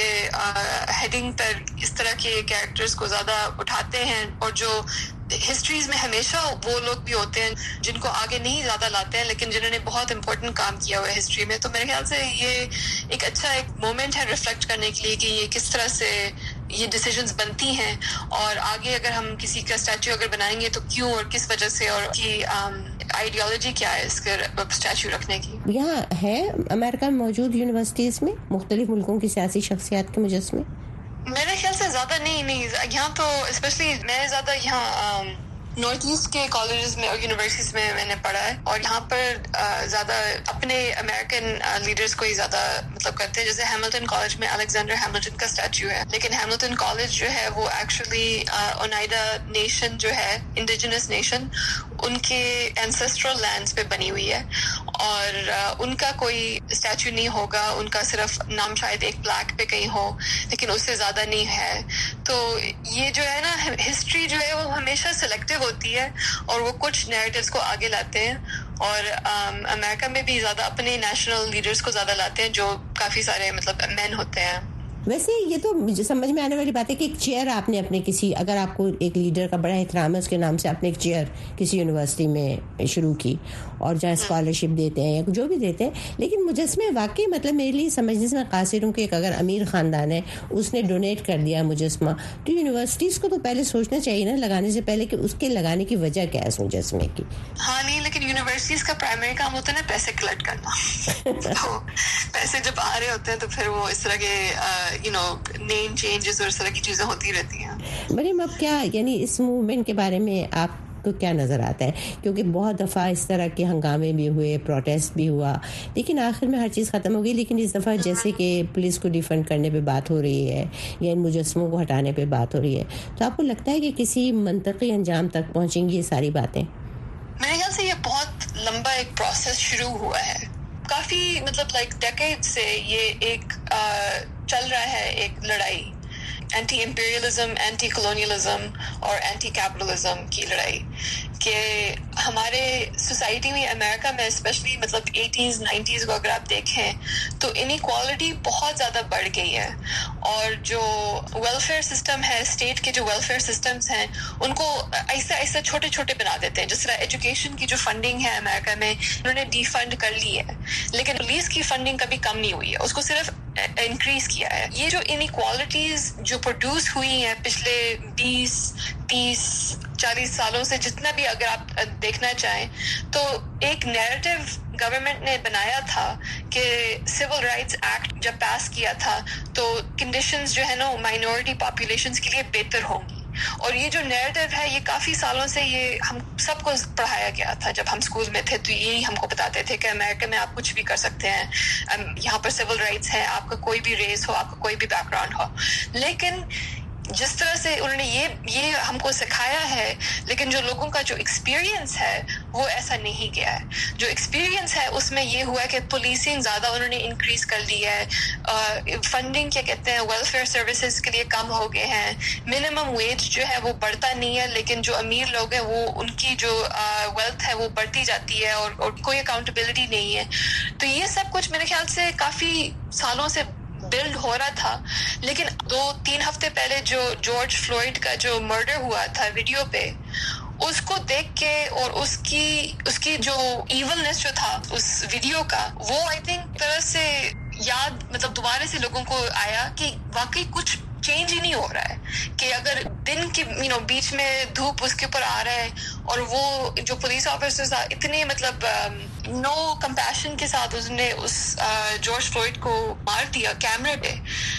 [SPEAKER 4] ہیڈنگ پر اس طرح کے کیریکٹرز کو زیادہ اٹھاتے ہیں, اور جو ہسٹریز میں ہمیشہ وہ لوگ بھی ہوتے ہیں جن کو آگے نہیں زیادہ لاتے ہیں لیکن جنہوں نے بہت امپورٹنٹ کام کیا ہوا ہے ہسٹری میں. تو میرے خیال سے یہ ایک اچھا ایک مومنٹ ہے ریفلیکٹ کرنے کے لیے کہ یہ کس طرح سے یہ ڈیسیژنز بنتی ہیں, اور آگے اگر ہم کسی کا اسٹیچو اگر بنائیں گے تو کیوں اور کس وجہ سے, اور کی آئیڈیالوجی کیا ہے اس کے اسٹیچو رکھنے کی.
[SPEAKER 3] یہاں ہے امریکہ میں موجود یونیورسٹیز میں مختلف ملکوں کی سیاسی شخصیات کے مجسمے؟
[SPEAKER 4] میرے خیال سے زیادہ نہیں نہیں یہاں تو اسپیشلی میں زیادہ یہاں نارتھ ایسٹ کے کالجز میں اور یونیورسٹیز میں میں نے پڑھا ہے, اور یہاں پر زیادہ اپنے امریکن لیڈرز کو ہی زیادہ مطلب کرتے ہیں. جیسے ہیملٹن کالج میں الیگزینڈر ہیملٹن کا اسٹیچو ہے, لیکن ہیملٹن کالج جو ہے وہ ایکچولی اونائیڈا نیشن جو ہے, انڈیجنس نیشن, ان کے اینسسٹرل لینڈز پہ بنی ہوئی ہے, اور ان کا کوئی اسٹیچو نہیں ہوگا. ان کا صرف نام شاید ایک پلیک پہ کہیں ہو, لیکن اس سے زیادہ نہیں ہے. تو یہ جو ہے نا ہسٹری جو ہے وہ ہمیشہ سلیکٹیو ہوتی ہے, اور وہ کچھ نیریٹیوز کو آگے لاتے ہیں, اور امریکہ میں بھی زیادہ اپنے نیشنل لیڈرز کو زیادہ لاتے ہیں جو کافی سارے مطلب مین ہوتے ہیں.
[SPEAKER 3] ویسے یہ تو سمجھ میں آنے والی بات ہے کہ ایک چیئر آپ نے اپنے کسی, اگر آپ کو ایک لیڈر کا بڑا احترام ہے اس کے نام سے آپ نے ایک چیئر کسی یونیورسٹی میں شروع کی, اور جہاں اسکالرشپ دیتے ہیں یا جو بھی دیتے ہیں, لیکن مجسمے واقعی مطلب میرے لیے سمجھنے سے میں قاصر ہوں کہ ایک اگر امیر خاندان ہے اس نے ڈونیٹ کر دیا مجسمہ, تو یونیورسٹیز کو تو پہلے سوچنا چاہیے نا لگانے سے پہلے کہ اس کے لگانے کی وجہ کیا ہے اس مجسمے کی.
[SPEAKER 4] ہاں نہیں, لیکن یونیورسٹیز کا پرائمری کام ہوتا ہے نا پیسے کلیکٹ کرنا. تو پیسے جب آ رہے ہوتے ہیں تو پھر وہ اس طرح کے یو نو نیم چینجز اور اس طرح کی چیزیں ہوتی رہتی ہیں.
[SPEAKER 3] مریم, اب کیا یعنی اس موومنٹ کے بارے میں آپ کو کیا نظر آتا ہے؟ کیونکہ بہت دفعہ اس طرح کے ہنگامے بھی ہوئے, پروٹیسٹ بھی ہوا, لیکن آخر میں ہر چیز ختم ہو گئی. لیکن اس دفعہ جیسے کہ پولیس کو ڈیفنڈ کرنے پہ بات ہو رہی ہے یا ان مجسموں کو ہٹانے پہ بات ہو رہی ہے, تو آپ کو لگتا ہے کہ کسی منطقی انجام تک پہنچیں گی یہ ساری باتیں؟
[SPEAKER 4] میرے خیال سے یہ بہت لمبا ایک پروسیس شروع ہوا ہے, کافی مطلب لائک ڈیکیڈ سے یہ ایک چل رہا ہے ایک لڑائی, اینٹی امپیریلزم, اینٹی کولونیلزم اور اینٹی کیپٹلزم کی لڑائی, کہ ہمارے سوسائٹی میں امریکہ میں اسپیشلی مطلب ایٹیز نائنٹیز کو اگر آپ دیکھیں تو انیکوالٹی بہت زیادہ بڑھ گئی ہے, اور جو ویلفیئر سسٹم ہے, اسٹیٹ کے جو ویلفیئر سسٹمز ہیں ان کو ایسا ایسا چھوٹے چھوٹے بنا دیتے ہیں. جس طرح ایجوکیشن کی جو فنڈنگ ہے امریکہ میں انہوں نے ڈی فنڈ کر لی ہے, لیکن پولیس کی فنڈنگ کبھی کم نہیں ہوئی ہے, اس کو صرف انکریز کیا ہے. یہ جو انیکوالٹیز جو پروڈیوس ہوئی ہیں پچھلے بیس تیس چالیس سالوں سے, جتنا بھی اگر آپ دیکھنا چاہیں تو ایک نیریٹو گورنمنٹ نے بنایا تھا کہ سول رائٹس ایکٹ جب پاس کیا تھا تو کنڈیشنز جو ہے نا مائنورٹی پاپولیشنز کے لیے بہتر ہوں گی, اور یہ جو نیریٹو ہے یہ کافی سالوں سے یہ ہم سب کو پڑھایا گیا تھا. جب ہم اسکول میں تھے تو یہی ہم کو بتاتے تھے کہ امریکہ میں آپ کچھ بھی کر سکتے ہیں, یہاں پر سول رائٹس ہیں, آپ کا کوئی بھی ریس ہو, آپ کا کوئی بھی بیک گراؤنڈ ہو. لیکن جس طرح سے انہوں نے یہ یہ ہم کو سکھایا ہے, لیکن جو لوگوں کا جو ایکسپیرینس ہے وہ ایسا نہیں گیا ہے. جو ایکسپیرینس ہے اس میں یہ ہوا کہ پولیسنگ زیادہ انہوں نے انکریز کر دی ہے, فنڈنگ کیا کہتے ہیں ویلفیئر سروسز کے لیے کم ہو گئے ہیں, منیمم ویج جو ہے وہ بڑھتا نہیں ہے, لیکن جو امیر لوگ ہیں وہ ان کی جو ویلتھ ہے وہ بڑھتی جاتی ہے, اور, اور کوئی اکاؤنٹیبلٹی نہیں ہے. تو یہ سب کچھ میرے خیال سے کافی سالوں سے بلڈ ہو رہا تھا. لیکن دو تین ہفتے پہلے جو جارج فلوئڈ کا جو مرڈر ہوا تھا ویڈیو پہ, اس کو دیکھ کے اور اس کی اس کی جو ایولنس جو تھا اس ویڈیو کا, وہ آئی تھنک طرح سے یاد مطلب دوبارہ سے لوگوں کو آیا کہ واقعی کچھ چینج ہی نہیں ہو رہا ہے. کہ اگر دن کے یو نو بیچ میں دھوپ اس کے اوپر آ رہا ہے, اور وہ جو پولیس آفیسرز اتنے مطلب نو کمپیشن کے ساتھ اس نے اس جارج فلوئڈ کو مار دیا کیمرے پہ,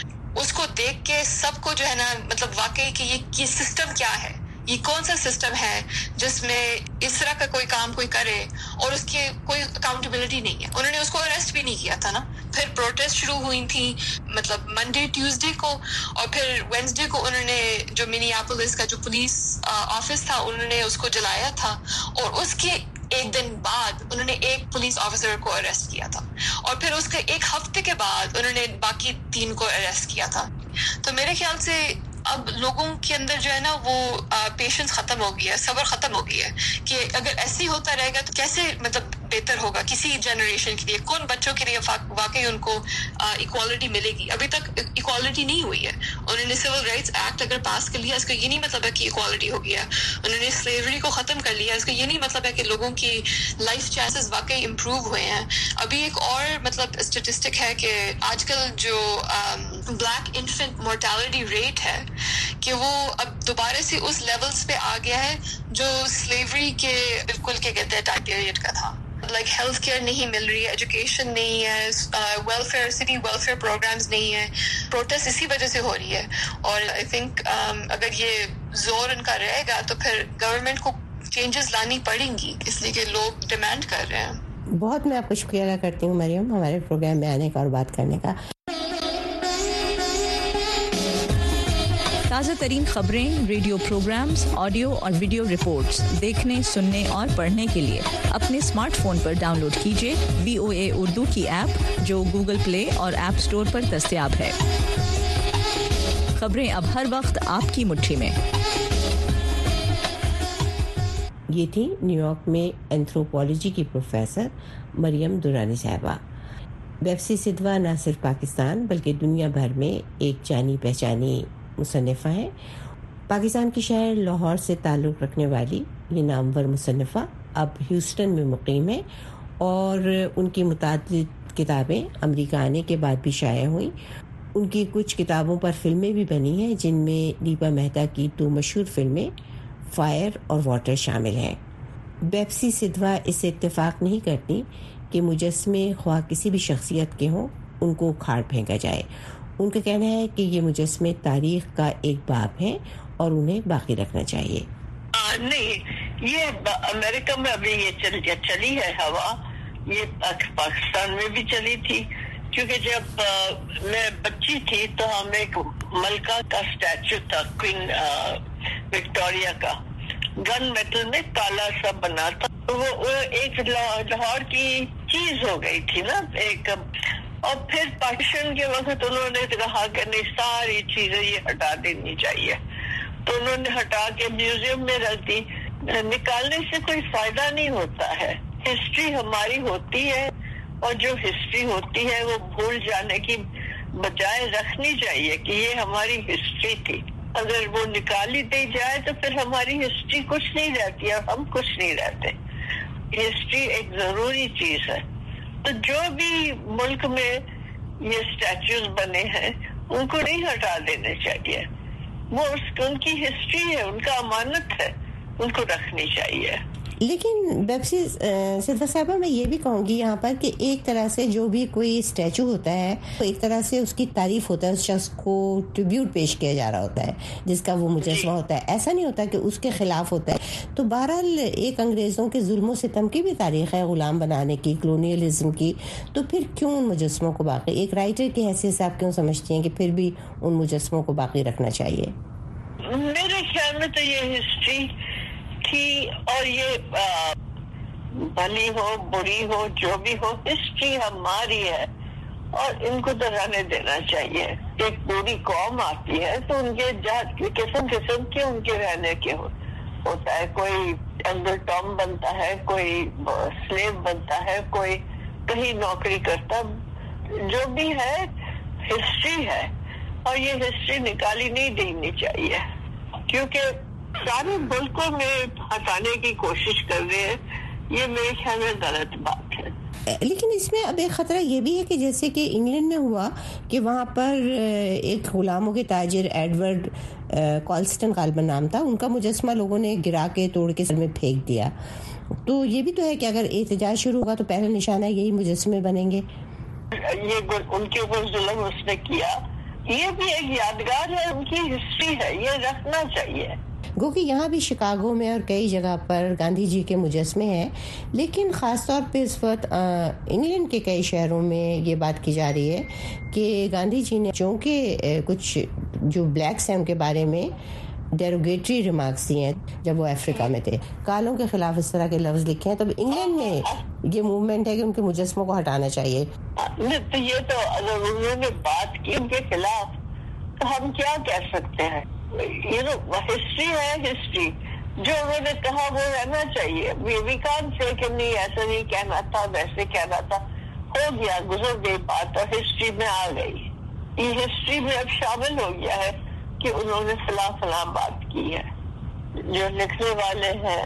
[SPEAKER 4] اس کو دیکھ کے سب کو جو ہے نا مطلب واقعی کہ یہ یہ سسٹم کیا ہے, یہ کون سا سسٹم ہے جس میں اس طرح کا کوئی کام کوئی کرے اور اس کی کوئی اکاؤنٹیبلٹی نہیں ہے. انہوں نے اس کو اریسٹ بھی نہیں کیا تھا نا. پھر پروٹیسٹ شروع ہوئی تھی مطلب منڈے ٹیوزڈے کو, اور پھر وینسڈے کو انہوں نے جو منیاپولس کا جو پولیس آفس تھا انہوں نے اس کو جلایا تھا, اور اس کے ایک دن بعد انہوں نے ایک پولیس آفیسر کو اریسٹ کیا تھا, اور پھر اس کے ایک ہفتے کے بعد انہوں نے باقی تین کو اریسٹ کیا تھا. تو میرے خیال سے اب لوگوں کے اندر جو ہے نا وہ پیشنس ختم ہو گیا ہے, صبر ختم ہو گیا ہے کہ اگر ایسے ہی ہوتا رہے گا تو کیسے مطلب بہتر ہوگا کسی جنریشن کے لیے, کون بچوں کے لیے واقعی ان کو ایکوالٹی ملے گی. ابھی تک ایکوالٹی نہیں ہوئی ہے. انہوں نے سول رائٹس ایکٹ اگر پاس کر لیا اس کا یہ نہیں مطلب ہے کہ ایکوالٹی ہو گیا. انہوں نے سلیوری کو ختم کر لیا اس کا یہ نہیں مطلب ہے کہ لوگوں کی لائف چانسز واقعی امپروو ہوئے ہیں. ابھی ایک اور مطلب اسٹیٹسٹک ہے کہ آج کل جو بلیک انفنٹ مورٹیلٹی ریٹ ہے کہ وہ اب دوبارہ سے اس لیولز پہ آ گیا ہے جو سلیوری کے بالکل کیا کہتے ہیں ٹائم پیریڈ کا تھا. لائک ہیلتھ کیئر نہیں مل رہی ہے, ایجوکیشن نہیں ہے, ویلفیئر سٹی ویلفیئر پروگرامز نہیں ہیں. پروٹیسٹ اسی وجہ سے ہو رہی ہے, اور آئی تھنک اگر یہ زور ان کا رہے گا تو پھر گورنمنٹ کو چینجز لانی پڑیں گی, اس لیے کہ لوگ ڈیمانڈ کر رہے ہیں.
[SPEAKER 3] بہت میں آپ کو شکریہ ادا کرتی ہوں مریم ہمارے پروگرام میں آنے کا اور بات کرنے کا.
[SPEAKER 5] تازہ ترین خبریں, ریڈیو پروگرامز, آڈیو اور ویڈیو رپورٹس دیکھنے, سننے اور پڑھنے کے لیے اپنے اسمارٹ فون پر ڈاؤن لوڈ کیجیے وی او اے اردو کی ایپ جو گوگل پلے اور ایپ اسٹور پر دستیاب ہے. خبریں اب ہر وقت آپ کی مٹھی میں.
[SPEAKER 3] یہ تھی نیو یارک میں اینتھروپولوجی کی پروفیسر مریم درانی صاحبہ. بیپسی سدھوا نہ صرف پاکستان بلکہ دنیا بھر میں ایک جانی پہچانی مصنفہ ہیں. پاکستان کے شہر لاہور سے تعلق رکھنے والی یہ نامور مصنفہ اب ہیوسٹن میں مقیم ہے, اور ان کی متعدد کتابیں امریکہ آنے کے بعد بھی شائع ہوئیں. ان کی کچھ کتابوں پر فلمیں بھی بنی ہیں جن میں دیپا مہتا کی دو مشہور فلمیں فائر اور واٹر شامل ہیں. بیپسی سدھوا اس سے اتفاق نہیں کرتی کہ مجسمے خواہ کسی بھی شخصیت کے ہوں ان کو اکھاڑ پھینکا جائے. ان کا کہنا ہے کہ یہ مجسمے تاریخ کا ایک باب ہیں اور انہیں باقی رکھنا چاہیے.
[SPEAKER 6] نہیں, یہ امریکہ میں ابھی یہ چل چلی ہے ہوا, یہ پاکستان میں بھی چلی تھی. کیونکہ جب میں بچی تھی تو ہم ایک ملکہ کا اسٹیچو تھا کوئین وکٹوریا کا, گن میٹل میں کالا سا بنا تھا. وہ ایک لاہور کی چیز ہو گئی تھی نا ایک, اور پھر پارٹیشن کے وقت انہوں نے کہا کہ نہیں ساری چیزیں یہ ہٹا دینی چاہیے, تو انہوں نے ہٹا کے میوزیم میں رکھ دی. نکالنے سے کوئی فائدہ نہیں ہوتا ہے. ہسٹری ہماری ہوتی ہے اور جو ہسٹری ہوتی ہے وہ بھول جانے کی بجائے رکھنی چاہیے کہ یہ ہماری ہسٹری تھی. اگر وہ نکالی دی جائے تو پھر ہماری ہسٹری کچھ نہیں رہتی اور ہم کچھ نہیں رہتے. ہسٹری ایک ضروری چیز ہے. تو جو بھی ملک میں یہ اسٹیچوز بنے ہیں ان کو نہیں ہٹا دینے چاہیے. وہ ان کی ہسٹری ہے, ان کا امانت ہے, ان کو رکھنی چاہیے.
[SPEAKER 3] لیکن بیپسی صدفہ صاحبہ میں یہ بھی کہوں گی یہاں پر کہ ایک طرح سے جو بھی کوئی اسٹیچو ہوتا ہے ایک طرح سے اس کی تعریف ہوتا ہے, اس شخص کو ٹریبیوٹ پیش کیا جا رہا ہوتا ہے جس کا وہ مجسمہ ہوتا ہے. ایسا نہیں ہوتا کہ اس کے خلاف ہوتا ہے. تو بہرحال ایک انگریزوں کے ظلم و ستم کی بھی تاریخ ہے, غلام بنانے کی, کلونیلزم کی. تو پھر کیوں ان مجسموں کو باقی, ایک رائٹر کی حیثیت سے آپ کیوں سمجھتی ہیں کہ پھر بھی ان مجسموں کو باقی رکھنا چاہیے؟
[SPEAKER 6] میرے خیال میں تو یہ ہسٹری تھی اور یہ بھلی ہو بری ہو جو بھی ہو ہسٹری ہماری ہے اور ان کو تو رہنے دینا چاہیے. ایک پوری قوم آتی ہے تو ان کے قسم قسم کے ان کے رہنے کے ہوتا ہے. کوئی انڈر ٹام بنتا ہے, کوئی سلیو بنتا ہے, کوئی کہیں نوکری کرتا. جو بھی ہے ہسٹری ہے اور یہ ہسٹری نکالی نہیں دینی چاہیے کیونکہ سارے ملکوں میں ہٹانے کی کوشش کر رہے ہیں. یہ میرے خیال میں غلط بات ہے.
[SPEAKER 3] لیکن اس میں اب ایک خطرہ یہ بھی ہے کہ جیسے کہ انگلینڈ میں ہوا کہ وہاں پر ایک غلاموں کے تاجر ایڈورڈ کالسٹن غالباً نام تھا, ان کا مجسمہ لوگوں نے گرا کے توڑ کے سر میں پھینک دیا. تو یہ بھی تو ہے کہ اگر احتجاج شروع ہوگا تو پہلا نشانہ یہی مجسمے بنیں گے.
[SPEAKER 6] یہ ان کے اوپر ظلم اس نے کیا, یہ بھی ایک یادگار ہے, ان کی ہسٹری ہے, یہ رکھنا چاہیے.
[SPEAKER 3] گو کہ یہاں بھی شکاگو میں اور کئی جگہ پر گاندھی جی کے مجسمے ہیں, لیکن خاص طور پہ اس وقت انگلینڈ کے کئی شہروں میں یہ بات کی جا رہی ہے کہ گاندھی جی نے چونکہ کچھ جو بلیکس ہیں ان کے بارے میں ڈیروگیٹری ریمارکس دیے ہیں جب وہ افریقہ میں تھے, کالوں کے خلاف اس طرح کے لفظ لکھے ہیں. تو انگلینڈ میں یہ موومنٹ ہے کہ ان کے مجسموں کو ہٹانا چاہیے.
[SPEAKER 6] تو یہ تو اگر انہوں نے بات کی ان کے خلاف تو ہم کیا کہہ سکتے ہیں. یہ تو ہسٹری ہے, ہسٹری جو انہوں نے کہا وہ رہنا چاہیے. وی کان سے کہ نہیں ایسا نہیں کہنا تھا, ویسے کہنا تھا, ہو گیا, گزر گئی بات اور ہسٹری میں آ گئی. یہ ہسٹری میں اب شامل ہو گیا ہے کہ انہوں نے فلاں فلاں بات کی ہے. جو لکھنے والے ہیں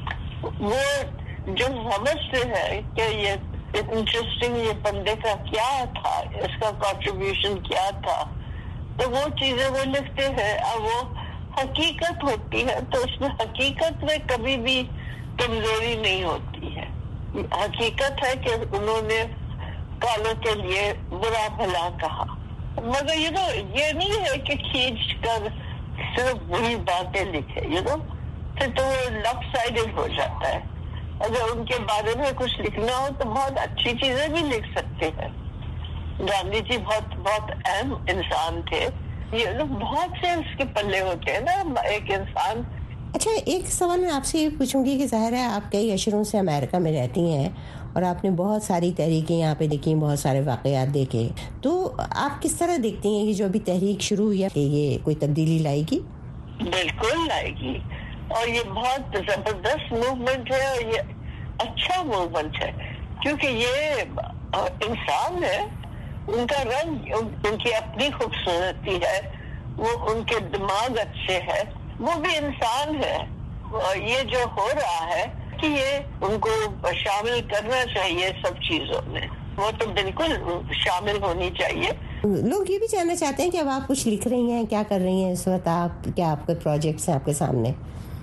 [SPEAKER 6] وہ جو سمجھتے ہیں کہ یہ انٹرسٹنگ یہ بندے کا کیا تھا, اس کا کنٹریبیوشن کیا تھا, تو وہ چیزیں وہ لکھتے ہیں. اور وہ حقیقت ہوتی ہے تو اس میں حقیقت میں کبھی بھی کمزوری نہیں ہوتی ہے. حقیقت ہے کہ انہوں نے کالوں کے لیے برا بھلا کہا, مگر یہ تو یہ نہیں ہے کہ کھینچ کر صرف بری باتیں لکھے. یہ تو پھر تو وہ لیفٹ سائڈڈ ہو جاتا ہے. اگر ان کے بارے میں کچھ لکھنا ہو تو بہت اچھی چیزیں بھی لکھ سکتے ہیں. گاندھی جی بہت بہت اہم انسان تھے. یہ لوگ بہت سے اس کے پلے ہوتے ہیں نا ایک انسان.
[SPEAKER 3] اچھا, ایک سوال میں آپ سے یہ پوچھوں گی کہ ظاہر ہے آپ کئی اشروں سے امریکہ میں رہتی ہیں اور آپ نے بہت ساری تحریکیں یہاں پہ دیکھی, بہت سارے واقعات دیکھے, تو آپ کس طرح دیکھتی ہیں کہ جو ابھی تحریک شروع ہوئی ہے کہ یہ کوئی تبدیلی لائے گی؟
[SPEAKER 6] بالکل لائے گی, اور یہ بہت زبردست موومنٹ ہے اور یہ اچھا موومنٹ ہے کیونکہ یہ انسان ہے, ان کا رنگ, ان کی اپنی خوبصورتی ہے, وہ ان کے دماغ اچھے ہے, وہ بھی انسان ہے. یہ جو ہو رہا ہے کہ یہ ان کو شامل کرنا چاہیے سب چیزوں میں, وہ تو بالکل شامل ہونی چاہیے.
[SPEAKER 3] لوگ یہ بھی جاننا چاہتے ہیں کہ اب آپ کچھ لکھ رہی ہیں, کیا کر رہی ہیں اس وقت آپ, کیا آپ کے پروجیکٹس ہیں آپ کے سامنے؟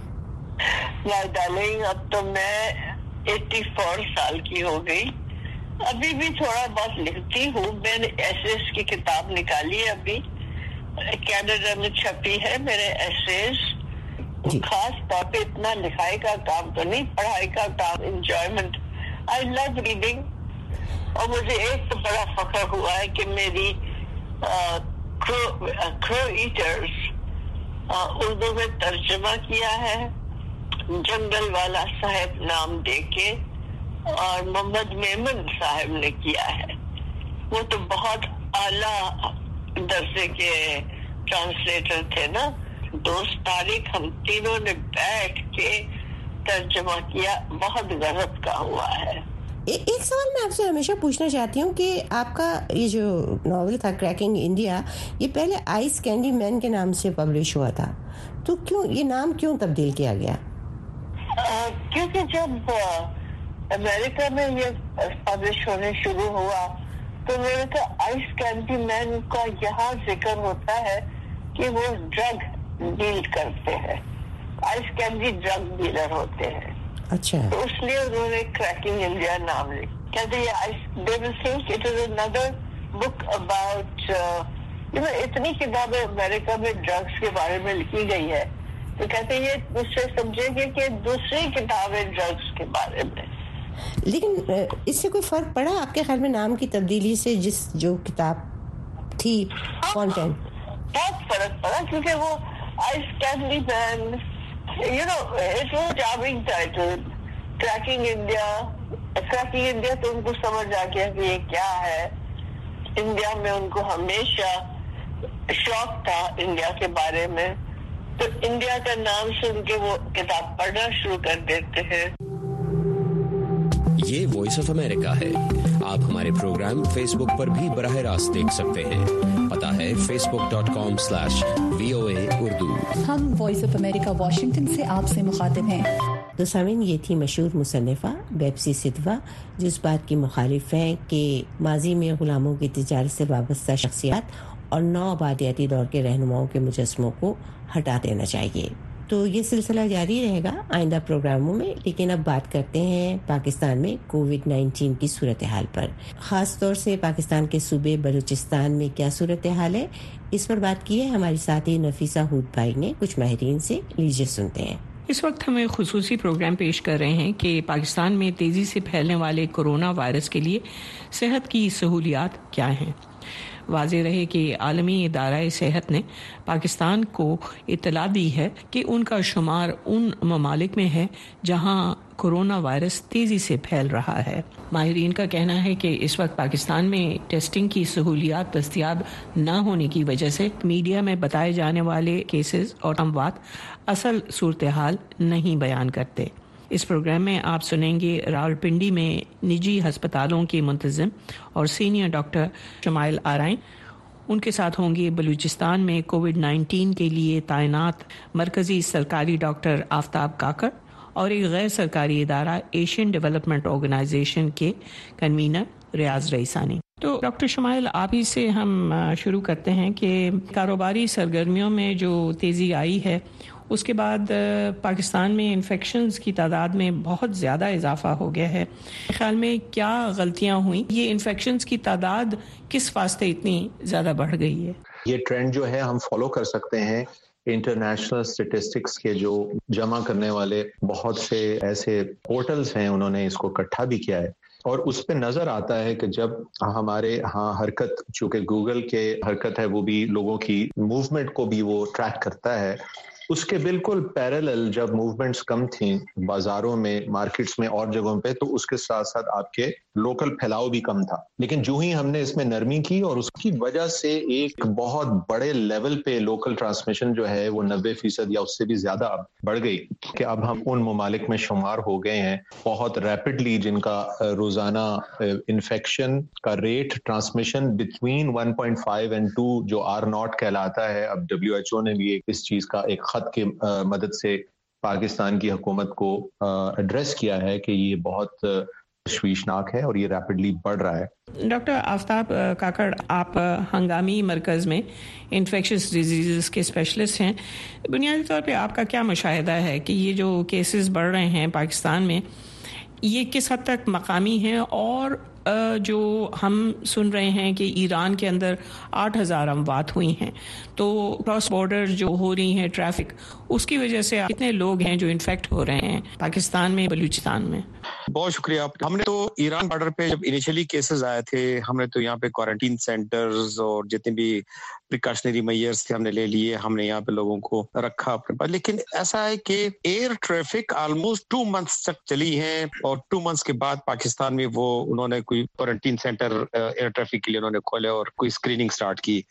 [SPEAKER 6] ڈارلنگ, اب تو میں ایٹی فور سال کی ہو گئی, ابھی بھی تھوڑا بہت لکھتی ہوں. میں نے ایسیز کی کتاب نکالی ہے, ابھی کینیڈا میں چھپی ہے میرے ایسیز. خاص طور پہ اتنا لکھائی کا کام تو نہیں, پڑھائی کا کام, انجوائمنٹ. آئی لو ریڈنگ. اور مجھے ایک تو بڑا فخر ہوا ہے کہ میری کرو ایٹرز اردو میں ترجمہ کیا ہے, جنگل والا صاحب نام دے کے, اور محمد میمن صاحب نے کیا ہے. وہ تو بہت اعلیٰ درجے کے ٹرانسلیٹر تھے نا. دوست طارق, ہم تینوں نے بیٹھ کے ترجمہ کیا بہت غضب کا ہوا ہے.
[SPEAKER 3] ایک سوال میں آپ سے ہمیشہ پوچھنا چاہتی ہوں کہ آپ کا یہ جو ناول تھا کریکنگ انڈیا، یہ پہلے آئس کینڈی مین کے نام سے پبلش ہوا تھا، تو کیوں یہ نام کیوں تبدیل کیا گیا؟
[SPEAKER 6] کیونکہ جب امریکہ میں یہ پبلش ہونے شروع ہوا تو میرے کو آئس کینڈی مین کا یہاں ذکر ہوتا ہے کہ وہ ڈرگ ڈیل کرتے ہیں، آئس کینڈی ڈرگ ڈیلر ہوتے ہیں.
[SPEAKER 3] اچھا،
[SPEAKER 6] تو اس لیے انہوں نے کریکنگ انڈیا نام لیا. کہتے بک اباؤٹ یو نو اتنی کتابیں امریکہ میں ڈرگس کے بارے میں لکھی گئی ہے، تو کہتے ہیں یہ اس سے سمجھے گے کہ دوسری کتابیں ڈرگس کے بارے میں.
[SPEAKER 3] لیکن اس سے کوئی فرق پڑا آپ کے خیال میں نام کی تبدیلی سے؟ جس جو کتاب تھی کانٹینٹ
[SPEAKER 6] بہت فرق پڑا، کیونکہ وہ ice candy man You know, it was a charming title. Cracking India. Cracking India تو ان کو سمجھ آ گیا کہ یہ کیا ہے. انڈیا میں ان کو ہمیشہ شوق تھا انڈیا کے بارے میں، تو انڈیا کا نام سن کے وہ کتاب پڑھنا شروع کر دیتے ہیں.
[SPEAKER 2] یہ وائس آف امریکہ ہے. آپ ہمارے پروگرام فیس بک پر بھی براہ راست دیکھ سکتے ہیں. پتا ہے Facebook dot com slash V O A Urdu. ہم
[SPEAKER 5] وائس آف امریکہ واشنگٹن سے آپ سے مخاطب ہیں.
[SPEAKER 3] تو سامعین، یہ تھی مشہور مصنفہ بیپسی سدھوا، جو اس بات کی مخالف ہیں کہ ماضی میں غلاموں کی تجارت سے وابستہ شخصیات اور نو آبادیاتی دور کے رہنماؤں کے مجسموں کو ہٹا دینا چاہیے. تو یہ سلسلہ جاری رہے گا آئندہ پروگراموں میں، لیکن اب بات کرتے ہیں پاکستان میں کووڈ نائنٹین کی صورتحال پر. خاص طور سے پاکستان کے صوبے بلوچستان میں کیا صورتحال ہے، اس پر بات کی ہے ہماری ساتھی نفیسہ ہود بھائی نے کچھ ماہرین سے. لیجیے سنتے ہیں.
[SPEAKER 7] اس وقت ہمیں خصوصی پروگرام پیش کر رہے ہیں کہ پاکستان میں تیزی سے پھیلنے والے کورونا وائرس کے لیے صحت کی سہولیات کیا ہیں. واضح رہے کہ عالمی ادارہ صحت نے پاکستان کو اطلاع دی ہے کہ ان کا شمار ان ممالک میں ہے جہاں کورونا وائرس تیزی سے پھیل رہا ہے. ماہرین کا کہنا ہے کہ اس وقت پاکستان میں ٹیسٹنگ کی سہولیات دستیاب نہ ہونے کی وجہ سے میڈیا میں بتائے جانے والے کیسز اور اموات اصل صورتحال نہیں بیان کرتے. اس پروگرام میں آپ سنیں گے راولپنڈی میں نجی ہسپتالوں کے منتظم اور سینئر ڈاکٹر شمائل آرائن. ان کے ساتھ ہوں گے بلوچستان میں کووڈ نائنٹین کے لیے تعینات مرکزی سرکاری ڈاکٹر آفتاب کاکڑ اور ایک غیر سرکاری ادارہ ایشین ڈیولپمنٹ آرگنائزیشن کے کنوینر ریاض رئیسانی. تو ڈاکٹر شمائل، آپ ہی سے ہم شروع کرتے ہیں کہ کاروباری سرگرمیوں میں جو تیزی آئی ہے اس کے بعد پاکستان میں انفیکشنز کی تعداد میں بہت زیادہ اضافہ ہو گیا ہے. خیال میں کیا غلطیاں ہوئیں؟ یہ انفیکشنز کی تعداد کس واسطے اتنی زیادہ بڑھ گئی ہے؟
[SPEAKER 8] یہ ٹرینڈ جو ہے ہم فالو کر سکتے ہیں انٹرنیشنل اسٹیٹسٹکس کے جو جمع کرنے والے بہت سے ایسے پورٹلز ہیں، انہوں نے اس کو اکٹھا بھی کیا ہے اور اس پہ نظر آتا ہے کہ جب ہمارے ہاں حرکت، چونکہ گوگل کے حرکت ہے وہ بھی لوگوں کی موومنٹ کو بھی وہ ٹریک کرتا ہے، اس کے بالکل پیرالل جب موومنٹس کم تھیں بازاروں میں، مارکیٹس میں اور جگہوں پہ، تو اس کے ساتھ ساتھ آپ کے لوکل پھیلاؤ بھی کم تھا. لیکن جو ہی ہم نے اس میں نرمی کی اور اس کی وجہ سے ایک بہت بڑے لیول پہ لوکل ٹرانسمیشن جو ہے وہ نبے فیصد یا اس سے بھی زیادہ بڑھ گئی کہ اب ہم ان ممالک میں شمار ہو گئے ہیں بہت ریپڈلی جن کا روزانہ انفیکشن کا rate transmission between one point five and two جو آر ناٹ کہلاتا ہے. اب ڈبلیو ایچ او نے بھی اس چیز کا ایک خط کی مدد سے پاکستان کی حکومت کو ایڈریس کیا ہے کہ یہ بہت تشویشناک ہے اور یہ ریپڈلی بڑھ رہا ہے.
[SPEAKER 7] ڈاکٹر آفتاب کاکڑ، آپ ہنگامی مرکز میں انفیکشس ڈیزیزز کے اسپیشلسٹ ہیں. بنیادی طور پہ آپ کا کیا مشاہدہ ہے کہ یہ جو کیسز بڑھ رہے ہیں پاکستان میں، یہ کس حد تک مقامی ہیں، اور جو ہم سن رہے ہیں کہ ایران کے اندر آٹھ ہزار اموات ہوئی ہیں، تو کراس بارڈر جو ہو رہی ہیں ٹریفک، اس کی وجہ سے کتنے لوگ ہیں جو انفیکٹ ہو رہے ہیں پاکستان میں، بلوچستان میں؟
[SPEAKER 9] بہت شکریہ. ہم نے تو ایران بارڈر پہ جب انیشلی کیسز آئے تھے، ہم نے تو یہاں پہ کوارنٹین سینٹرز اور جتنے بھی پریکاشنری میئرز تھے ہم نے لے لیے، ہم نے یہاں پہ لوگوں کو رکھا اپنے پاس. لیکن ایسا ہے کہ air traffic almost two months تک چلی ہے اور ٹو منتھس کے بعد پاکستان میں وہ انہوں نے کوئی کوارنٹین سینٹر ایئر ٹریفک کے لیے انہوں نے کھولے اور کوئی اسکریننگ سٹارٹ کی.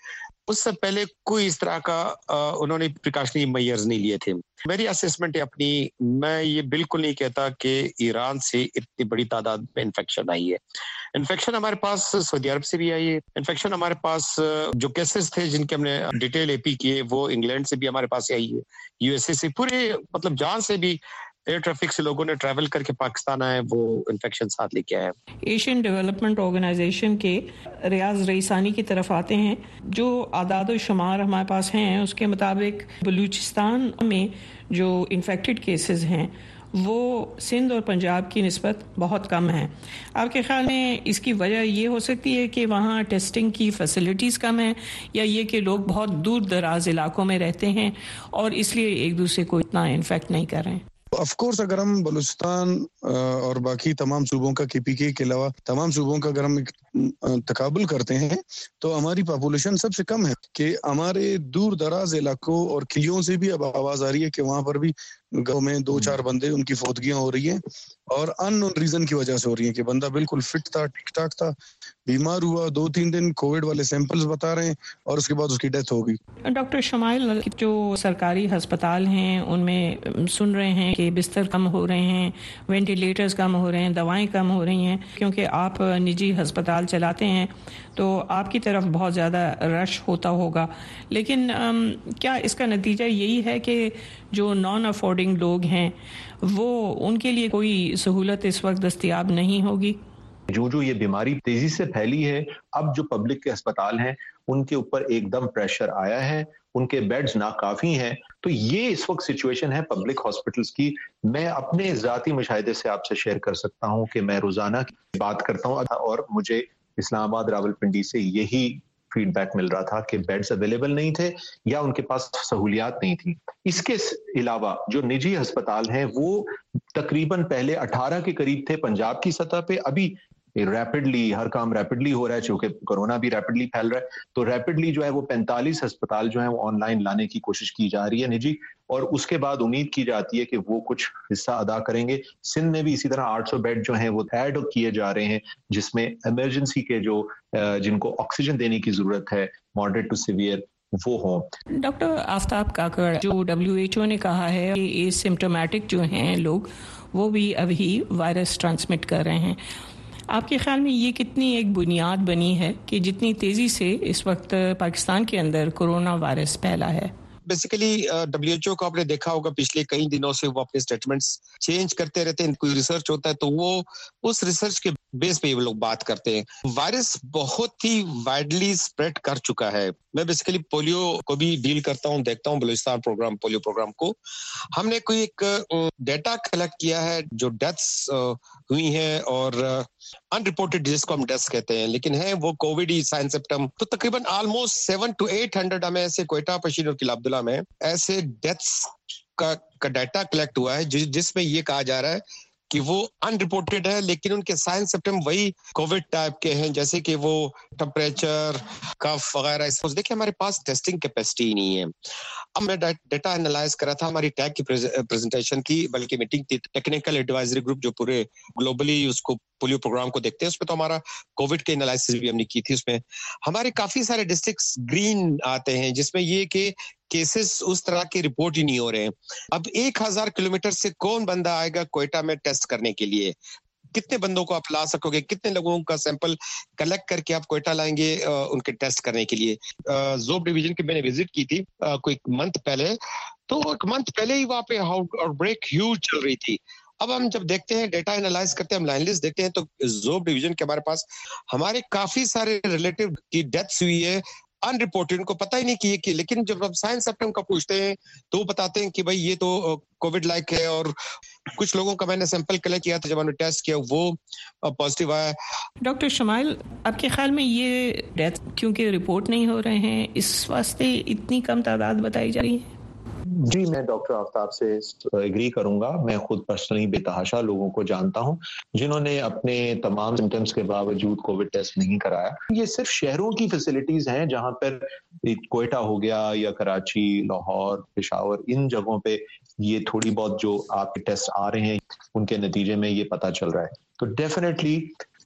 [SPEAKER 9] اس سے پہلے کوئی اس طرح کا انہوں نے پریکاشنری میئرز نہیں لیے تھے. میری اسسمنٹ ہے اپنی, میں یہ بالکل نہیں کہتا کہ ایران سے اتنی بڑی تعداد میں انفیکشن آئی ہے. انفیکشن ہمارے پاس سعودی عرب سے بھی آئی ہے. انفیکشن ہمارے پاس جو کیسز تھے جن کے ہم نے ڈیٹیل اے پی کیے وہ انگلینڈ سے بھی ہمارے پاس آئی ہے, یو ایس اے سے, پورے مطلب جہاں سے بھی ایئر ٹریفک سے لوگوں نے ٹریول کر کے پاکستان آئے وہ انفیکشن ساتھ لے کے آئے.
[SPEAKER 7] ایشین ڈیولپمنٹ آرگنائزیشن کے ریاض رئیسانی کی طرف آتے ہیں. جو اعداد و شمار ہمارے پاس ہیں اس کے مطابق بلوچستان میں جو انفیکٹڈ کیسز ہیں وہ سندھ اور پنجاب کی نسبت بہت کم ہیں. آپ کے خیال میں اس کی وجہ یہ ہو سکتی ہے کہ وہاں ٹیسٹنگ کی فیسلٹیز کم ہیں, یا یہ کہ لوگ بہت دور دراز علاقوں میں رہتے ہیں اور اس لیے ایک دوسرے کو اتنا انفیکٹ نہیں کر رہے ہیں؟
[SPEAKER 10] آف کورس اگر ہم بلوچستان اور باقی تمام صوبوں کا کے پی کے کے علاوہ تمام صوبوں کا اگر ہم تقابل کرتے ہیں تو ہماری پاپولیشن سب سے کم ہے. کہ ہمارے دور دراز علاقوں اور کلیوں سے بھی اب آواز آ رہی ہے کہ وہاں پر بھی گاؤں میں دو چار بندے ان کی فوتگیاں ہو رہی ہیں اور ان نون ریزن کی وجہ سے ہو رہی ہیں کہ بندہ بالکل فٹ تھا, ٹھیک ٹھاک تھا, بیمار ہوا, دو تین دن کووڈ والے سیمپلز بتا رہے ہیں اور اس کے بعد اس کی ڈیتھ ہو گئی.
[SPEAKER 7] ڈاکٹر شمائل, جو سرکاری ہسپتال ہیں ان میں سن رہے ہیں کہ بستر کم ہو رہے ہیں, وینٹیلیٹرز کم ہو رہے ہیں, دوائیں کم ہو رہی ہیں, کیونکہ آپ نجی ہسپتال چلاتے ہیں تو آپ کی طرف بہت زیادہ رش ہوتا ہوگا. لیکن کیا اس کا نتیجہ یہی ہے کہ جو نان افورڈنگ لوگ ہیں وہ ان کے لیے کوئی سہولت اس وقت دستیاب نہیں ہوگی؟
[SPEAKER 8] جو جو یہ بیماری تیزی سے پھیلی ہے, اب جو پبلک کے اسپتال ہیں ان کے اوپر ایک دم پریشر آیا ہے, ان کے بیڈز ناکافی ہیں. تو یہ اس وقت سچویشن ہے پبلک ہاسپٹلز کی. میں اپنے ذاتی مشاہدے سے آپ سے شیئر کر سکتا ہوں کہ میں روزانہ کی بات کرتا ہوں اور مجھے اسلام آباد راولپنڈی سے یہی فیڈ بیک مل رہا تھا کہ بیڈز اویلیبل نہیں تھے یا ان کے پاس سہولیات نہیں تھی. اس کے علاوہ جو نجی ہسپتال ہیں وہ تقریباً پہلے اٹھارہ کے قریب تھے پنجاب کی سطح پہ, ابھی ریپڈلی ہر کام ریپڈلی ہو رہا ہے چونکہ کورونا بھی ریپڈلی پھیل رہا ہے, تو ریپڈلی جو ہے وہ پینتالیس ہسپتال جو ہیں وہ آن لائن لانے کی کوشش کی جا رہی ہے نجی, اور اس کے بعد امید کی جاتی ہے کہ وہ کچھ حصہ ادا کریں گے. سندھ میں بھی اسی طرح آٹھ سو بیڈ جو ہیں وہ ایڈ کیے جا رہے ہیں جس میں ایمرجنسی کے جو جن کو آکسیجن دینے کی ضرورت ہے ماڈریٹ ٹو سیویئر وہ ہوں.
[SPEAKER 7] ڈاکٹر آفتاب کاکڑ, جو ڈبلیو ایچ او نے کہا ہے کہ اے سمپٹومیٹک جو ہیں لوگ وہ بھی ابھی وائرس ٹرانسمٹ کر رہے ہیں, آپ کے خیال میں یہ کتنی ایک بنیاد بنی ہے کہ جتنی تیزی سے اس وقت پاکستان کے اندر کورونا وائرس پھیلا ہے؟
[SPEAKER 9] بیسیکلی ڈبلیو ایچ او کو آپ نے دیکھا ہوگا پچھلے کئی دنوں سے وہ اپنے اسٹیٹمنٹس چینج کرتے رہتے ہیں. کوئی ریسرچ ہوتا ہے تو وہ اس ریسرچ کے بیس پہ وہ لوگ بات کرتے ہیں. وائرس بہت ہی وائڈلی اسپریڈ کر چکا ہے. میں بیسیکلی پولیو کو بھی ڈیل کرتا ہوں, دیکھتا ہوں بلوچستان پروگرام, پولیو پروگرام کو. ہم نے کوئی ایک ڈیٹا کلیکٹ کیا ہے جو ڈیتھس ہوئی ہیں اور ان رپورٹڈ جس کو ہم ڈیتھس کہتے ہیں لیکن ہے وہ کووڈ ہی سائن سمپٹم, تو تقریباً almost seven two eight hundred ہمیں ایسے کوئٹہ, پشین اور قلعہ عبداللہ میں ایسے ڈیتھس کا کا ڈیٹا کلیکٹ ہوا ہے جس میں یہ کہا جا رہا ہے کہ وہ ان رپورٹڈ ہے لیکن ان کے سائن سمپٹم وہی کووڈ ٹائپ کے ہیں, جیسے کہ وہ ٹمپریچر, کف وغیرہ. اس دیکھیں ہمارے پاس ٹیسٹنگ کیپیسٹی نہیں ہے. اب میں ڈیٹا انالائز کرا تھا ہماری ٹیک کی پریزنٹیشن کی, بلکہ میٹنگ تھی ٹیکنیکل ایڈوائزری گروپ جو پورے گلوبلی اس کو پولیو پروگرام کو دیکھتے ہیں, اس میں تو ہمارا کووڈ کے انالائسس بھی ہم نے کی تھی. اس میں ہمارے کافی سارے ڈسٹرکٹس گرین آتے ہیں جس میں یہ کہ کیسز اس طرح کے رپورٹ ہی نہیں ہو رہے ہیں. اب ایک ہزار کلومیٹر سے کون بندہ آئے گا کوئٹہ میں ٹیسٹ کرنے کے لیے؟ کتنے بندوں کو آپ لا سکو گے؟ کتنے لوگوں کا سیمپل کلیکٹ کر کے آپ کوئٹہ لائیں گے ان کے ٹیسٹ کرنے کے لیے؟ زوب ڈویژن کی میں نے وزٹ کی تھی کوئی منتھ پہلے, تو ایک منتھ پہلے ہی وہاں پہ آؤٹ بریک ہیوج چل رہی تھی. اب ہم جب دیکھتے ہیں ڈیٹا انالائز کرتے ہیں, ہم لائن لسٹ دیکھتے ہیں تو زوب ڈویژن کے ہمارے پاس ہمارے کافی سارے ریلیٹیو کی ڈیتھس ہوئی ہے ان رپورٹڈ, ان کو پتہ ہی نہیں کہ یہ کہ, لیکن جب ہم سائنس سمپٹم کا پوچھتے ہیں تو وہ بتاتے ہیں کہ بھائی یہ تو کووڈ لائک ہے. اور کچھ لوگوں کا میں نے سیمپل کلیکٹ کیا تھا, جب ہم نے ٹیسٹ کیا وہ پازیٹیو آیا.
[SPEAKER 7] ڈاکٹر شمائل, آپ کے خیال میں یہ ڈیتھ کیونکہ رپورٹ نہیں ہو رہے ہیں اس واسطے اتنی کم تعداد بتائی جا رہی ہے؟
[SPEAKER 8] جی میں ڈاکٹر آفتاب سے ایگری کروں گا. میں خود پرسنلی بے تحاشا لوگوں کو جانتا ہوں جنہوں نے اپنے تمام سمٹمز کے باوجود کووڈ ٹیسٹ نہیں کرایا. یہ صرف شہروں کی فیسلٹیز ہیں جہاں پر کوئٹہ ہو گیا یا کراچی, لاہور, پشاور, ان جگہوں پہ یہ تھوڑی بہت جو آپ کے ٹیسٹ آ رہے ہیں ان کے نتیجے میں یہ پتہ چل رہا ہے. تو ڈیفینیٹلی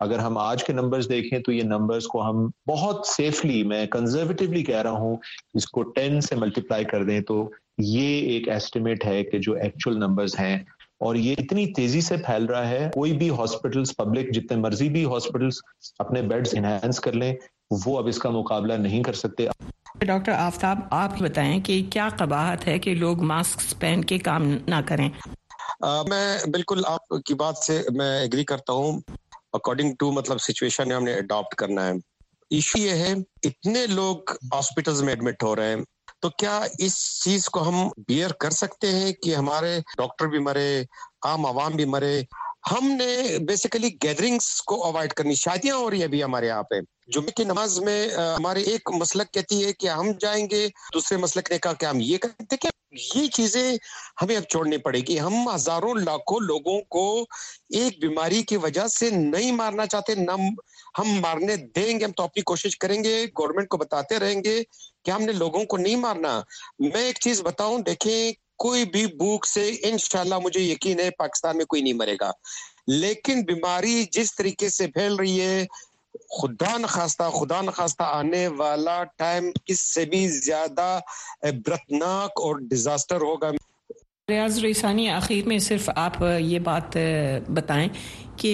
[SPEAKER 8] اگر ہم آج کے نمبرز دیکھیں تو یہ نمبرز کو ہم بہت سیفلی، میں کنزرویٹیولی کہہ رہا ہوں، اس کو ٹین سے ملٹیپلائی کر دیں تو یہ ایک ایسٹیمیٹ ہے کہ جو ایکچوئل نمبرز ہیں، اور یہ اتنی تیزی سے پھیل رہا ہے. کوئی بھی ہاسپٹلز، پبلک جتنے مرضی بھی ہاسپٹلز اپنے بیڈز انہینس کر لیں، وہ اب اس کا مقابلہ نہیں کر سکتے.
[SPEAKER 7] ڈاکٹر آفتاب، آپ بتائیں کہ کیا قباحت ہے کہ لوگ ماسک پہن کے کام نہ کریں؟
[SPEAKER 9] آ, میں بالکل آپ کی بات سے میں ایگری کرتا ہوں. اکارڈنگ ٹو مطلب سچویشن ہے، ہم نے اڈاپٹ کرنا ہے. ایشو یہ ہے اتنے لوگ ہاسپٹلز میں ایڈمٹ ہو رہے ہیں، تو کیا اس چیز کو ہم بیئر کر سکتے ہیں کہ ہمارے ڈاکٹر بھی مرے، عام عوام بھی مرے؟ ہم نے بیسیکلی گیدرنگز کو اوائڈ کرنی. شادیاں ہو رہی ہیں ابھی ہمارے یہاں پہ، جمعے کی نماز میں ہمارے ایک مسلک کہتی ہے کہ ہم جائیں گے، دوسرے مسلک نے کہا کہ ہم یہ کرتے. کہ یہ چیزیں ہمیں اب چھوڑنی پڑے گی. ہم ہزاروں لاکھوں لوگوں کو ایک بیماری کی وجہ سے نہیں مارنا چاہتے، نہ ہم مارنے دیں گے. ہم تو اپنی کوشش کریں گے، گورنمنٹ کو بتاتے رہیں گے کہ ہم نے لوگوں کو نہیں مارنا. میں ایک چیز بتاؤں، دیکھیں کوئی بھی بھوک سے انشاءاللہ مجھے یقین ہے پاکستان میں کوئی نہیں مرے گا، لیکن بیماری جس طریقے سے پھیل رہی ہے، خدا نخواستہ خدا نخواستہ آنے والا ٹائم اس سے بھی زیادہ عبرتناک اور ڈیزاسٹر ہوگا.
[SPEAKER 7] ریاض ریسانی، آخر میں صرف آپ یہ بات بتائیں کہ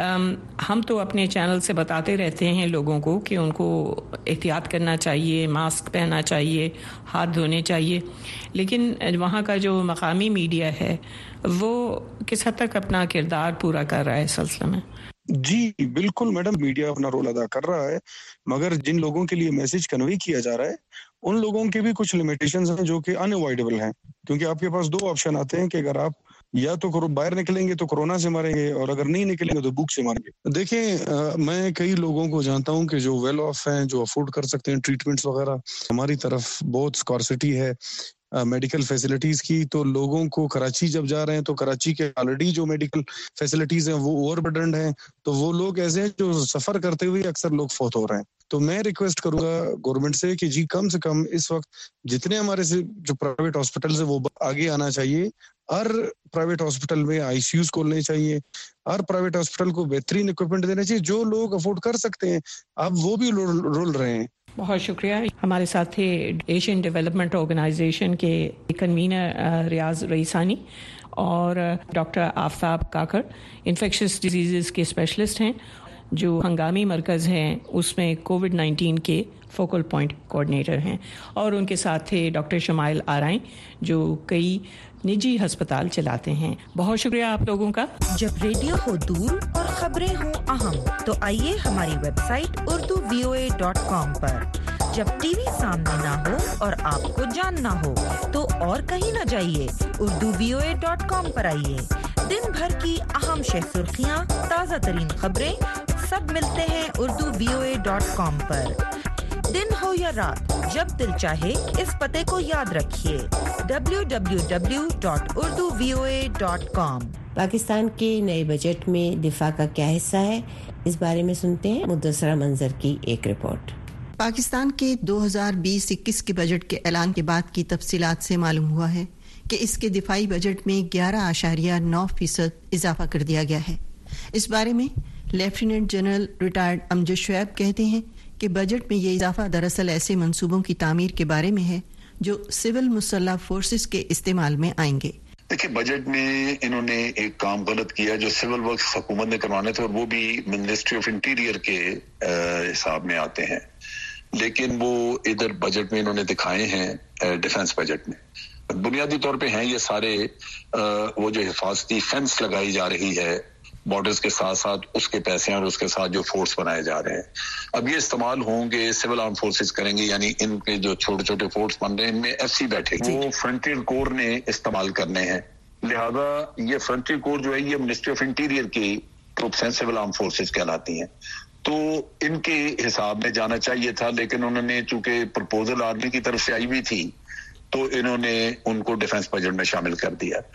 [SPEAKER 7] ہم تو اپنے چینل سے بتاتے رہتے ہیں لوگوں کو کہ ان کو احتیاط کرنا چاہیے، ماسک پہننا چاہیے، ہاتھ دھونے چاہیے، لیکن وہاں کا جو مقامی میڈیا ہے وہ کس حد تک اپنا کردار پورا کر رہا ہے اس سلسلے میں؟
[SPEAKER 10] جی بالکل میڈم، میڈیا اپنا رول ادا کر رہا ہے، مگر جن لوگوں کے لیے میسج کنوے کیا جا رہا ہے ان لوگوں کے بھی کچھ لمیٹیشنز ہیں جو کہ ان اوائڈیبل ہیں. کیونکہ آپ کے پاس دو آپشن آتے ہیں کہ اگر آپ یا تو باہر نکلیں گے تو کورونا سے مریں گے، اور اگر نہیں نکلیں گے تو بھوک سے مریں گے. دیکھیں میں کئی لوگوں کو جانتا ہوں کہ جو ویل آف ہیں، جو افورڈ کر سکتے ہیں ٹریٹمنٹس وغیرہ. ہماری طرف بہت اسکارسٹی ہے میڈیکل فیسلٹیز کی، تو لوگوں کو کراچی جب جا رہے ہیں تو کراچی کے آلریڈی جو میڈیکل فیسلٹیز ہیں وہ اوور برڈنڈ ہیں، تو وہ لوگ ایسے ہیں جو سفر کرتے ہوئے اکثر لوگ فوت ہو رہے ہیں. تو میں ریکویسٹ کروں گا گورنمنٹ سے کہ جی کم سے کم اس وقت جتنے ہمارے سے جو پرائیویٹ ہاسپٹلز ہیں وہ آگے آنا چاہیے. ہر پرائیویٹ ہاسپٹل میں آئی سی یوز کھولنے چاہیے، ہر پرائیویٹ ہاسپٹل کو بہترین اکوپمنٹ دینا چاہیے. جو لوگ افورڈ کر سکتے ہیں اب وہ بھی رول رہے ہیں.
[SPEAKER 7] بہت شکریہ. ہمارے ساتھ تھے ایشین ڈیولپمنٹ آرگنائزیشن کے کنوینر ریاض رئیسانی اور doctor Aftab Kakar, infectious diseases کے اسپیشلسٹ ہیں، جو ہنگامی مرکز ہیں اس میں کووڈ نائنٹین کے فوکل پوائنٹ کوآرڈینیٹر ہیں، اور ان کے ساتھ تھے ڈاکٹر شمائل آرائیں جو کئی نجی ہسپتال چلاتے ہیں. بہت شکریہ آپ لوگوں کا.
[SPEAKER 11] جب ریڈیو ہو دور اور خبریں ہوں اہم تو آئیے ہماری website Urdu V O A dot com پر. جب ٹی وی سامنے نہ ہو اور آپ کو جاننا ہو تو اور کہیں نہ جائیے، Urdu V O A dot com پر آئیے. دن بھر کی اہم شہ سرخیاں، تازہ ترین خبریں سب ملتے ہیں Urdu V O A dot com پر. دن ہو یا رات، جب دل چاہے اس پتے کو یاد رکھیے، W W W dot Urdu V O A dot com.
[SPEAKER 3] Pakistan کے نئے بجٹ میں دفاع کا کیا حصہ ہے، اس بارے میں سنتے ہیں مدثرہ منظر کی ایک رپورٹ.
[SPEAKER 12] پاکستان کے دو ہزار بیس اکیس کے بجٹ کے اعلان کے بعد کی تفصیلات سے معلوم ہوا ہے کہ اس کے دفاعی بجٹ میں گیارہ اشاریہ نو فیصد اضافہ کر دیا گیا ہے. اس بارے میں lieutenant general retired Amjad Shoaib کہتے ہیں کہ بجٹ میں یہ اضافہ دراصل ایسے منصوبوں کی تعمیر کے بارے میں ہے جو سول مسلح فورسز کے استعمال میں آئیں گے.
[SPEAKER 13] دیکھیں بجٹ میں انہوں نے ایک کام غلط کیا جو سول ورکس حکومت نے کروانے تھے، اور وہ بھی منسٹری آف انٹیریئر کے حساب میں آتے ہیں، لیکن وہ ادھر بجٹ میں انہوں نے دکھائے ہیں ڈیفنس بجٹ میں. بنیادی طور پہ ہیں یہ سارے وہ جو حفاظتی فینس لگائی جا رہی ہے بارڈرز کے ساتھ ساتھ، اس کے پیسے اور اس کے ساتھ جو فورس بنائے جا رہے ہیں اب یہ استعمال ہوں گے، سول آرم فورسز کریں گے. یعنی ان کے جو چھوٹے چھوٹے فورس بن رہے ہیں ان میں ایف سی بیٹھے گا، وہ فرنٹیئر کور نے استعمال کرنے ہیں. لہذا یہ فرنٹیئر کور جو ہے یہ منسٹری آف انٹیریئر کی ٹروپس ہیں، سول آرم فورسز کہلاتی ہیں، تو ان کے حساب میں جانا چاہیے تھا. لیکن انہوں نے چونکہ پرپوزل آرمی کی طرف سے آئی ہوئی تھی تو انہوں نے ان کو ڈیفنس بجٹ میں شامل کر دیا.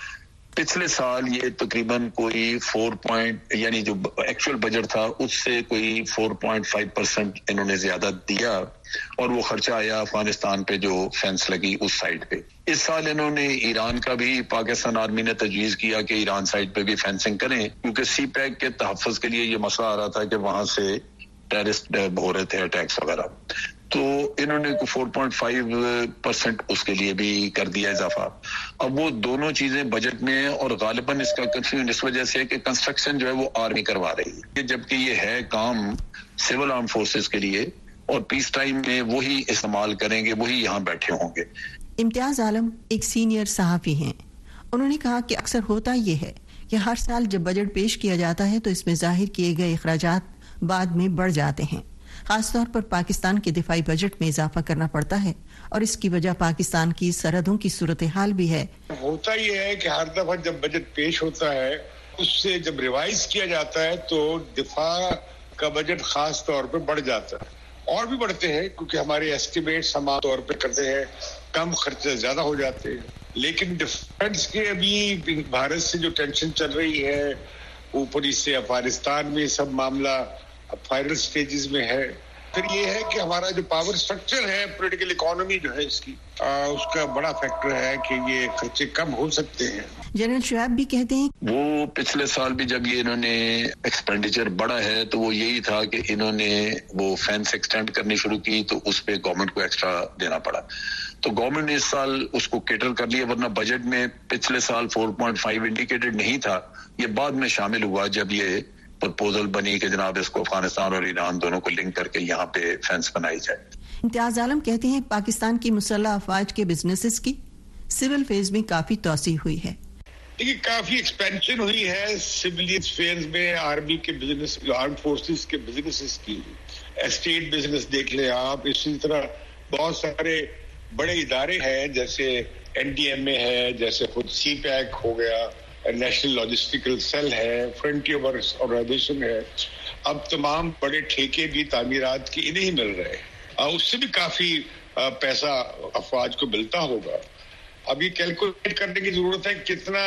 [SPEAKER 13] पिछले साल ये तकरीबन कोई फोर पॉइंट यानी जो एक्चुअल बजट था उससे कोई फोर पॉइंट फाइव परसेंट इन्होंने ज्यादा दिया और वो खर्चा आया अफगानिस्तान पे जो फेंस लगी उस साइड पे। इस साल इन्होंने ईरान का भी, पाकिस्तान आर्मी ने तजवीज किया कि ईरान साइड पे भी फेंसिंग करें, क्योंकि सी पैक के तहफ़्फ़ुज़ के लिए ये मसला आ रहा था कि वहां से टेररिस्ट हो रहे थे अटैक्स वगैरह, तो इन्होंने फोर पॉइंट फाइव परसेंट उसके लिए भी कर दिया इजाफा। अब वो दोनों चीजें बजट में, और गालिबन इसका कंफ्यूजन इस वजह से है कि कंस्ट्रक्शन जो है वो आर्मी करवा रही है, जबकि ये है काम सिविल आर्म फोर्सेस के लिए, और पीस टाइम में वही इस्तेमाल करेंगे, वही यहाँ बैठे होंगे।
[SPEAKER 12] इम्तियाज आलम एक सीनियर सहाफी हैं। उन्होंने कहा कि अक्सर होता ये है कि हर साल जब बजट पेश किया जाता है तो इसमें जाहिर किए गए अखराजात बाद में बढ़ जाते हैं। खासतौर पर पाकिस्तान के दिफाई बजट में इजाफा करना पड़ता है और इसकी वजह पाकिस्तान की सरहदों की सूरत हाल भी है।
[SPEAKER 14] होता यह है कि हर दफा जब बजट पेश होता है उससे जब रिवाइज किया जाता है तो दिफा का बजट खास तौर पर बढ़ जाता है, और भी बढ़ते हैं क्योंकि हमारे एस्टिमेट्स हम तौर पे करते हैं, कम खर्चे ज्यादा हो जाते हैं। लेकिन डिफेंस के अभी भारत से जो टेंशन चल रही है, ऊपरी से अफगानिस्तान में सब मामला फाइनल स्टेजेस में है, फिर ये है कि हमारा जो पावर स्ट्रक्चर है, पॉलिटिकल इकोनॉमी जो है इसकी, आ, उसका बड़ा फैक्टर है कि ये खर्चे कम हो सकते हैं।
[SPEAKER 12] जनरल शुएब भी कहते हैं
[SPEAKER 13] वो पिछले साल भी जब ये इन्होंने एक्सपेंडिचर बढ़ा है तो वो यही था कि इन्होंने वो फेंस एक्सटेंड करनी शुरू की तो उस पे गवर्नमेंट को एक्स्ट्रा देना पड़ा, तो गवर्नमेंट ने इस साल उसको केटर कर लिया, वरना बजट में पिछले साल फोर पॉइंट फाइव इंडिकेटेड नहीं था, ये बाद में शामिल हुआ जब ये प्रपोजल बनी कि जनाब इसको अफगानिस्तान और ईरान दोनों को लिंक करके यहाँ पे फेंस बनाई जाए।
[SPEAKER 12] इम्तियाज आलम कहते हैं पाकिस्तान की मुसल्लह अफवाज के बिजनेसेस की सिविल फेज में काफी तोसी हुई है।
[SPEAKER 14] देखिए काफी एक्सपेंशन हुई है सिविलियन फेज में, आर्मी के बिजनेस, आर्म फोर्सेस के बिजनेसेस की, एस्टेट बिजनेस देख लें आप, इसी तरह बहुत सारे बड़े इदारे हैं जैसे एनडीएमए है, जैसे खुद सी पैक हो गया, नेशनल लॉजिस्टिकल सेल है, फ्रंटियर वर्क्स ऑर्गेनाइजेशन है, अब तमाम बड़े ठेके भी तामीरात के इन्हें ही मिल रहे हैं, उससे भी काफी पैसा अफवाज को मिलता होगा। अभी कैलकुलेट करने की जरूरत है कितना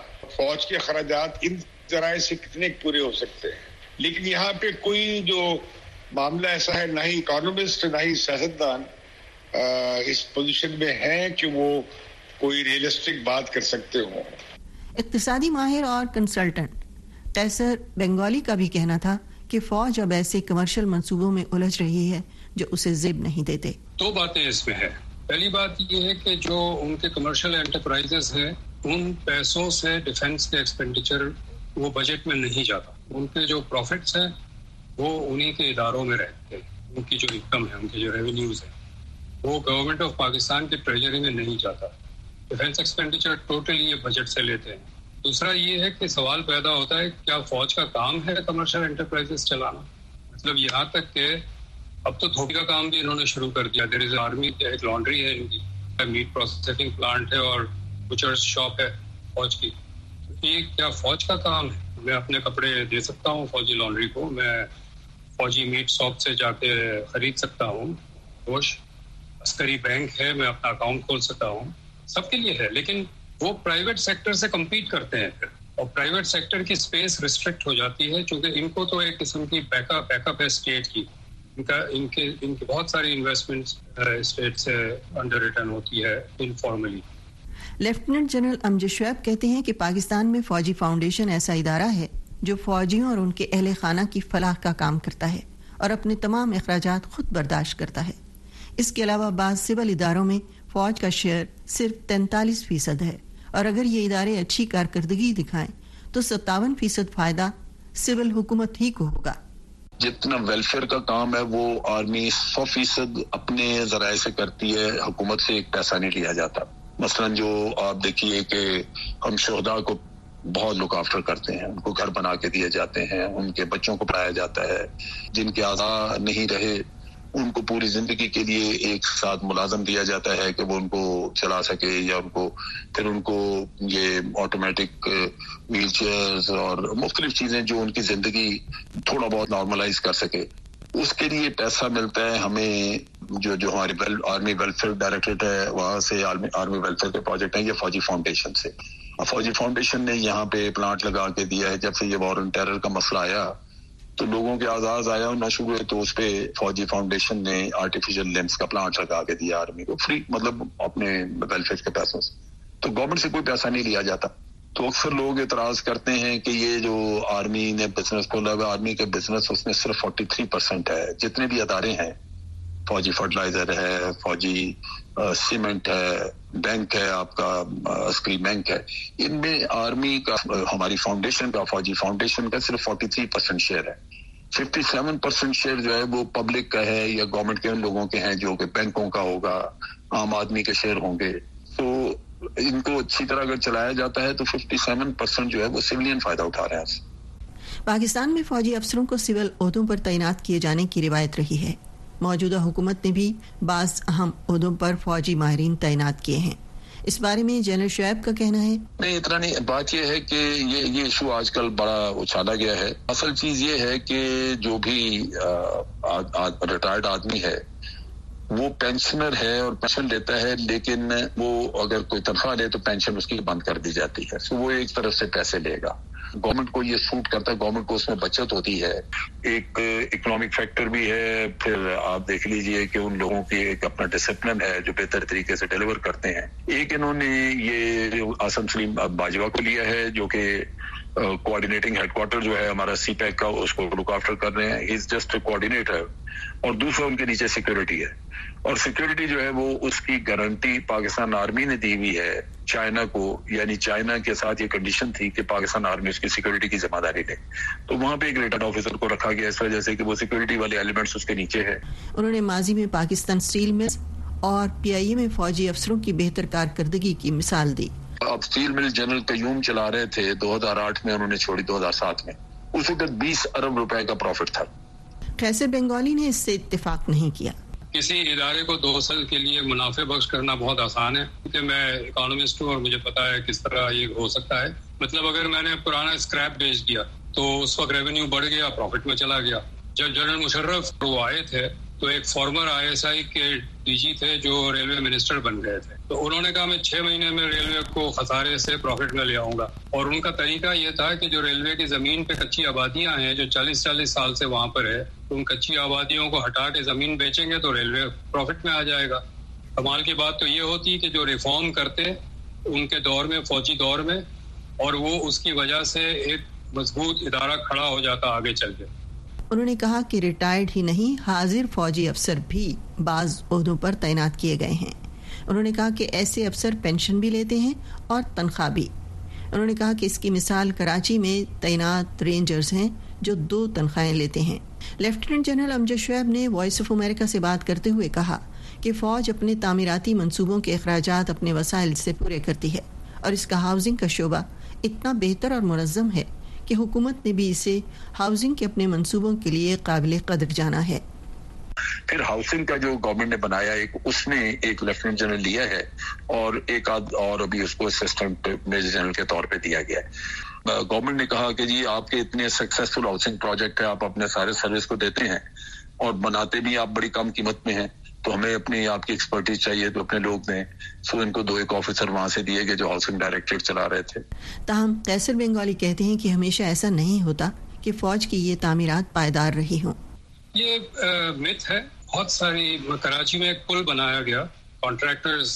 [SPEAKER 14] फौज के खर्चात इन जराए से कितने पूरे हो सकते हैं, लेकिन यहाँ पे कोई जो मामला ऐसा है, ना ही इकोनॉमिस्ट ना ही सियासतदान इस पोजीशन में है कि वो कोई रियलिस्टिक बात कर सकते हो।
[SPEAKER 12] इक्तिसादी माहिर और कंसल्टेंट टैसर बंगाली का भी कहना था कि फौज अब ऐसे कमर्शियल मंसूबों में उलझ रही है जो उसे जेब नहीं देते।
[SPEAKER 15] दो बातें इसमें है। पहली बात ये है कि जो उनके कमर्शियल एंटरप्राइजेस हैं उन पैसों से डिफेंस के एक्सपेंडिचर वो बजट में नहीं जाता, उनके जो प्रॉफिट्स हैं वो उन्हीं के इदारों में रहते हैं, उनकी जो इनकम है, उनके जो रेवेन्यूज है वो गवर्नमेंट ऑफ पाकिस्तान की ट्रेजरी में नहीं जाता। डिफेंस एक्सपेंडिचर टोटली ये बजट से लेते हैं। दूसरा ये है कि सवाल पैदा होता है क्या फौज का काम है कमर्शियल एंटरप्राइजेस चलाना, मतलब यहाँ तक कि अब तो धोबी का काम भी इन्होंने शुरू कर दिया। देयर इज आर्मी, एक लॉन्ड्री है इनकी, मीट प्रोसेसिंग प्लांट है और बुचर्स शॉप है फौज की। तो ये क्या फौज का काम है? मैं अपने कपड़े दे सकता हूँ फौजी लॉन्ड्री को, मैं फौजी मीट शॉप से जाके खरीद सकता हूँ गोश्त, अस्करी बैंक है, मैं अपना अकाउंट खोल सकता हूँ, सबके लिए है। लेकिन वो प्राइवेट सेक्टर से कम्पीट करते हैं फिर, और प्राइवेट सेक्टर की स्पेस रिस्ट्रिक्ट हो जाती है क्योंकि इनको तो एक किस्म की बैकअप बैकअप है स्टेट की। इनका इनके इनकी बहुत सारी इन्वेस्टमेंट्स स्टेट से अंडर रिटर्न होती है informally.
[SPEAKER 12] Lieutenant general Amjad Shoaib कहते हैं कि पाकिस्तान में फौजी फाउंडेशन ऐसा इदारा है जो फौजियों और उनके अहले खाना की फलाह का काम करता है और अपने तमाम अखराजात खुद बर्दाश्त करता है। इसके अलावा बाज़ सिविल इदारों में फौज का शेयर सिर्फ तैंतालीस फीसद है और अगर ये इदारे अच्छी कारकर्दगी दिखाएं तो सत्तावन फीसद फायदा सिविल हुकूमत ही को होगा।
[SPEAKER 13] जितना वेलफेयर का काम है वो आर्मी सौ फीसद अपने जराए से करती है, हुकूमत से एक पैसा नहीं लिया जाता। मसलन जो आप देखिए कि हम शोहदा को बहुत लुक आफ्टर करते हैं, उनको घर बना के दिए जाते हैं, उनके बच्चों को पढ़ाया जाता है, जिनके आज़ा नहीं रहे उनको पूरी जिंदगी के लिए एक साथ मुलाजम दिया जाता है कि वो उनको चला सके, या उनको फिर उनको ये ऑटोमेटिक व्हील चेयर्स और मुख्तलिफ चीजें जो उनकी जिंदगी थोड़ा बहुत नॉर्मलाइज कर सके, اس کے لیے پیسہ ملتا ہے ہمیں، جو جو ہماری آرمی ویلفیئر ڈائریکٹریٹ ہے وہاں سے، آرمی ویلفیئر کے پروجیکٹ ہیں یہ فوجی فاؤنڈیشن سے. فوجی فاؤنڈیشن نے یہاں پہ پلانٹ لگا کے دیا ہے. جب سے یہ وار آن ٹیرر کا مسئلہ آیا تو لوگوں کے آزاد آیا اور نہ شروع ہوئے، تو اس پہ فوجی فاؤنڈیشن نے آرٹیفیشل لمبس کا پلانٹ لگا کے دیا آرمی کو فری، مطلب اپنے ویلفیئر کے پیسوں سے. تو گورنمنٹ سے کوئی پیسہ نہیں لیا جاتا. تو اکثر لوگ اعتراض کرتے ہیں کہ یہ جو آرمی نے بزنس کھولا ہوا، آرمی کے بزنس اس میں صرف فورٹی تھری پرسینٹ ہے. جتنے بھی ادارے ہیں، فوجی فرٹیلائزر ہے، فوجی سیمنٹ ہے، بینک ہے آپ کا، عسکری بینک ہے، ان میں آرمی کا، ہماری فاؤنڈیشن کا، فوجی فاؤنڈیشن کا صرف فورٹی تھری پرسینٹ شیئر ہے. ففٹی سیون پرسینٹ شیئر جو ہے وہ پبلک کا ہے یا گورنمنٹ کے ان لوگوں کے ہیں جو کہ بینکوں کا ہوگا، عام آدمی کے شیئر ہوں گے. تو ان کو اچھی طرح اگر چلایا جاتا ہے تو ففٹی سیون پرسینٹ جو ہے وہ سویلین فائدہ اٹھا رہے ہیں.
[SPEAKER 12] پاکستان میں فوجی افسروں کو سول عہدوں پر تعینات کیے جانے کی روایت رہی ہے. موجودہ حکومت نے بھی بعض اہم عہدوں پر فوجی ماہرین تعینات کیے ہیں. اس بارے میں جنرل شعیب کا کہنا ہے،
[SPEAKER 13] نہیں اتنا نہیں. بات یہ ہے کہ یہ یہ ایشو آج کل بڑا اچھالا گیا ہے. اصل چیز یہ ہے کہ جو بھی ریٹائرڈ آدمی ہے وہ پینشنر ہے اور پینشن لیتا ہے، لیکن وہ اگر کوئی تنخواہ لے تو پینشن اس کی بند کر دی جاتی ہے. سو وہ ایک طرف سے پیسے لے گا. گورنمنٹ کو یہ سوٹ کرتا ہے، گورنمنٹ کو اس میں بچت ہوتی ہے. ایک اکنامک فیکٹر بھی ہے. پھر آپ دیکھ لیجئے کہ ان لوگوں کی ایک اپنا ڈسپلن ہے جو بہتر طریقے سے ڈیلیور کرتے ہیں. ایک انہوں نے یہ آسم سلیم باجوہ کو لیا ہے جو کہ کوآرڈینیٹنگ ہیڈ کوارٹر جو ہے ہمارا سی پیک کا، اس کو لک آفٹر کر رہے ہیں. He is just a coordinator. اور دوسرا ان کے نیچے سیکورٹی ہے، اور سیکورٹی جو ہے وہ اس کی گارنٹی پاکستان آرمی نے دی ہوئی ہے چائنا کو. یعنی چائنا کے ساتھ یہ کنڈیشن تھی کہ پاکستان آرمی اس کی سیکورٹی کی ذمہ داری لے. تو وہاں پہ ایک ریٹائرڈ آفیسر کو رکھا گیا اس وجہ سے کہ وہ سیکورٹی والے ایلیمنٹس اس کے نیچے ہے.
[SPEAKER 12] انہوں نے ماضی میں پاکستان اسٹیل ملز اور پی آئی اے میں فوجی افسروں کی بہتر کارکردگی کی مثال دی.
[SPEAKER 13] اب اسٹیل مل جنرل قیوم چلا رہے تھے، دو ہزار آٹھ میں انہوں نے چھوڑی، دو ہزار سات میں. اس وقت بیس ارب روپے کا پروفٹ تھا.
[SPEAKER 12] قیصر بنگالی نے اس سے اتفاق نہیں کیا.
[SPEAKER 15] کسی ادارے کو دو سال کے لیے منافع بخش کرنا بہت آسان ہے، کیونکہ میں اکانومسٹ ہوں اور مجھے پتا ہے کس طرح یہ ہو سکتا ہے. مطلب اگر میں نے پرانا اسکریپ بیچ دیا تو اس وقت ریونیو بڑھ گیا، پروفٹ میں چلا گیا. جب جنرل مشرف وہ آئے تھے تو ایک فارمر آئی ایس آئی کے ڈی جی تھے جو ریلوے منسٹر بن گئے تھے. تو انہوں نے کہا میں چھ مہینے میں ریلوے کو خسارے سے پروفٹ میں لے آؤں گا. اور ان کا طریقہ یہ تھا کہ جو ریلوے کی زمین پہ کچی آبادیاں ہیں جو چالیس چالیس سال سے وہاں پر ہے، ان کچی آبادیوں کو ہٹا کے زمین بیچیں گے تو ریلوے پروفٹ میں آ جائے گا. کمال کی بات تو یہ ہوتی کہ جو ریفارم کرتے ان کے دور میں، فوجی دور میں، اور وہ اس کی وجہ سے ایک مضبوط ادارہ کھڑا ہو جاتا آگے چل کے.
[SPEAKER 12] انہوں نے کہا کہ ریٹائرڈ ہی نہیں، حاضر فوجی افسر بھی بعض عہدوں پر تعینات کیے گئے ہیں. انہوں نے کہا کہ ایسے افسر پینشن بھی لیتے ہیں اور تنخواہ بھی. انہوں نے کہا کہ اس کی مثال کراچی میں تعینات رینجرز ہیں جو دو تنخواہیں لیتے ہیں. لیفٹیننٹ جنرل امجد شعیب نے وائس آف امریکہ سے بات کرتے ہوئے کہا کہ فوج اپنے تعمیراتی منصوبوں کے اخراجات اپنے وسائل سے پورے کرتی ہے، اور اس کا ہاؤسنگ کا شعبہ اتنا بہتر اور منظم ہے کہ حکومت نے بھی اسے ہاؤسنگ کے اپنے منصوبوں کے لیے قابل قدر جانا ہے.
[SPEAKER 13] پھر ہاؤسنگ کا جو گورنمنٹ نے بنایا ایک، اس میں ایک لیفٹیننٹ جنرل لیا ہے اور ایک آدھ اور ابھی اس کو اسسٹنٹ میجر جنرل کے طور پہ دیا گیا ہے. گورنمنٹ نے کہا کہ جی آپ کے اتنے سکسیسفل ہاؤسنگ پروجیکٹ ہے، آپ اپنے سارے سروس کو دیتے ہیں اور بناتے بھی آپ بڑی کم قیمت میں ہیں، تو ہمیں اپنی آپ کی ایکسپرٹیز چاہیے تو اپنے لوگ دیں. سو ان کو دو ایک آفیسر وہاں سے دیے گئے جو ہاؤسنگ ڈائریکٹریٹ چلا رہے تھے.
[SPEAKER 12] تاہم قیصر بنگالی کہتے ہیں کہ ہمیشہ ایسا نہیں ہوتا کہ فوج کی یہ تعمیرات پائیدار رہی ہوں.
[SPEAKER 15] یہ مت ہے. بہت ساری، کراچی میں ایک پل بنایا گیا، کانٹریکٹرز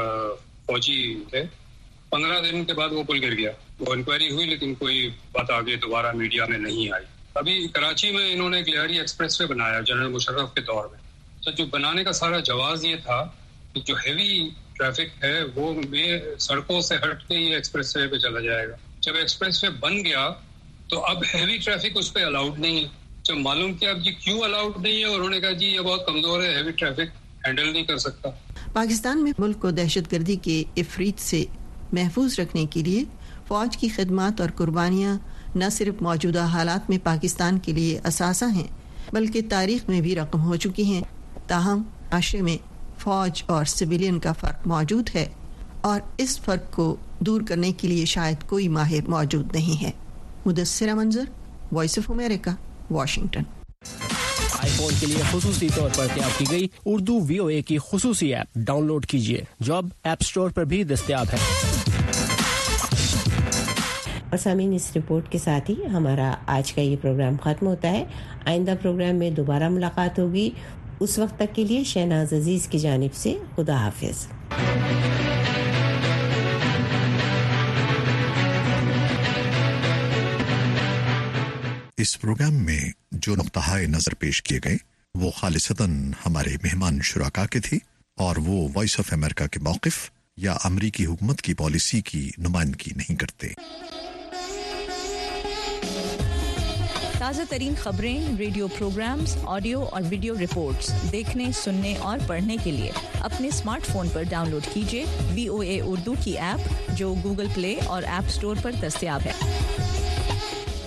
[SPEAKER 15] فوجی تھے، پندرہ دن کے بعد وہ پل گر گیا. وہ انکوائری ہوئی لیکن کوئی بات آگے دوبارہ میڈیا میں نہیں آئی. ابھی کراچی میں انہوں نے گلیاری ایکسپریس وے بنایا جنرل مشرف کے دور میں. تو جو بنانے کا سارا جواز یہ تھا کہ جو ہیوی ٹریفک ہے وہ سڑکوں سے ہٹ کے ہی ایکسپریس وے پہ چلا جائے گا. جب ایکسپریس وے بن گیا تو اب ہیوی ٹریفک اس پہ الاؤڈ نہیں ہے. جب معلوم کیا اب جی کیوں الاؤڈ نہیں ہے، اور انہوں نے کہا جی یہ بہت کمزور ہے، ہیوی ٹریفک ہینڈل نہیں کر سکتا.
[SPEAKER 12] پاکستان میں ملک کو دہشت گردی کے افریط سے محفوظ رکھنے کے لیے فوج کی خدمات اور قربانیاں نہ صرف موجودہ حالات میں پاکستان کے لیے اثاثہ ہیں بلکہ تاریخ میں بھی رقم ہو چکی ہیں. تاہم معاشرے میں فوج اور سویلین کا فرق موجود ہے، اور اس فرق کو دور کرنے کے لیے شاید کوئی ماہر موجود نہیں ہے. Mudassira Manzar, voice of America, Washington.
[SPEAKER 16] IPhone کے لیے خصوصی طور پر تیار کی گئی اردو وی او اے کی خصوصی ایپ ڈاؤن لوڈ کیجیے جو اب ایپ سٹور پر بھی دستیاب ہے۔
[SPEAKER 3] اور سامعین، اس رپورٹ کے ساتھ ہی ہمارا آج کا یہ پروگرام ختم ہوتا ہے۔ آئندہ پروگرام میں دوبارہ ملاقات ہوگی، اس وقت تک کے لیے شہناز عزیز کی جانب سے خدا حافظ۔
[SPEAKER 1] اس پروگرام میں جو نقطہ نظر پیش کیے گئے وہ خالصتاً ہمارے مہمان شرکا کے تھے اور وہ وائس آف امریکہ کے موقف یا امریکی حکومت کی پالیسی کی نمائندگی نہیں کرتے۔
[SPEAKER 5] تازہ ترین خبریں، ریڈیو پروگرامز، آڈیو اور ویڈیو رپورٹس دیکھنے، سننے اور پڑھنے کے لیے اپنے اسمارٹ فون پر ڈاؤن لوڈ کیجیے وی او اے اردو کی ایپ جو گوگل پلے اور ایپ سٹور پر دستیاب ہے۔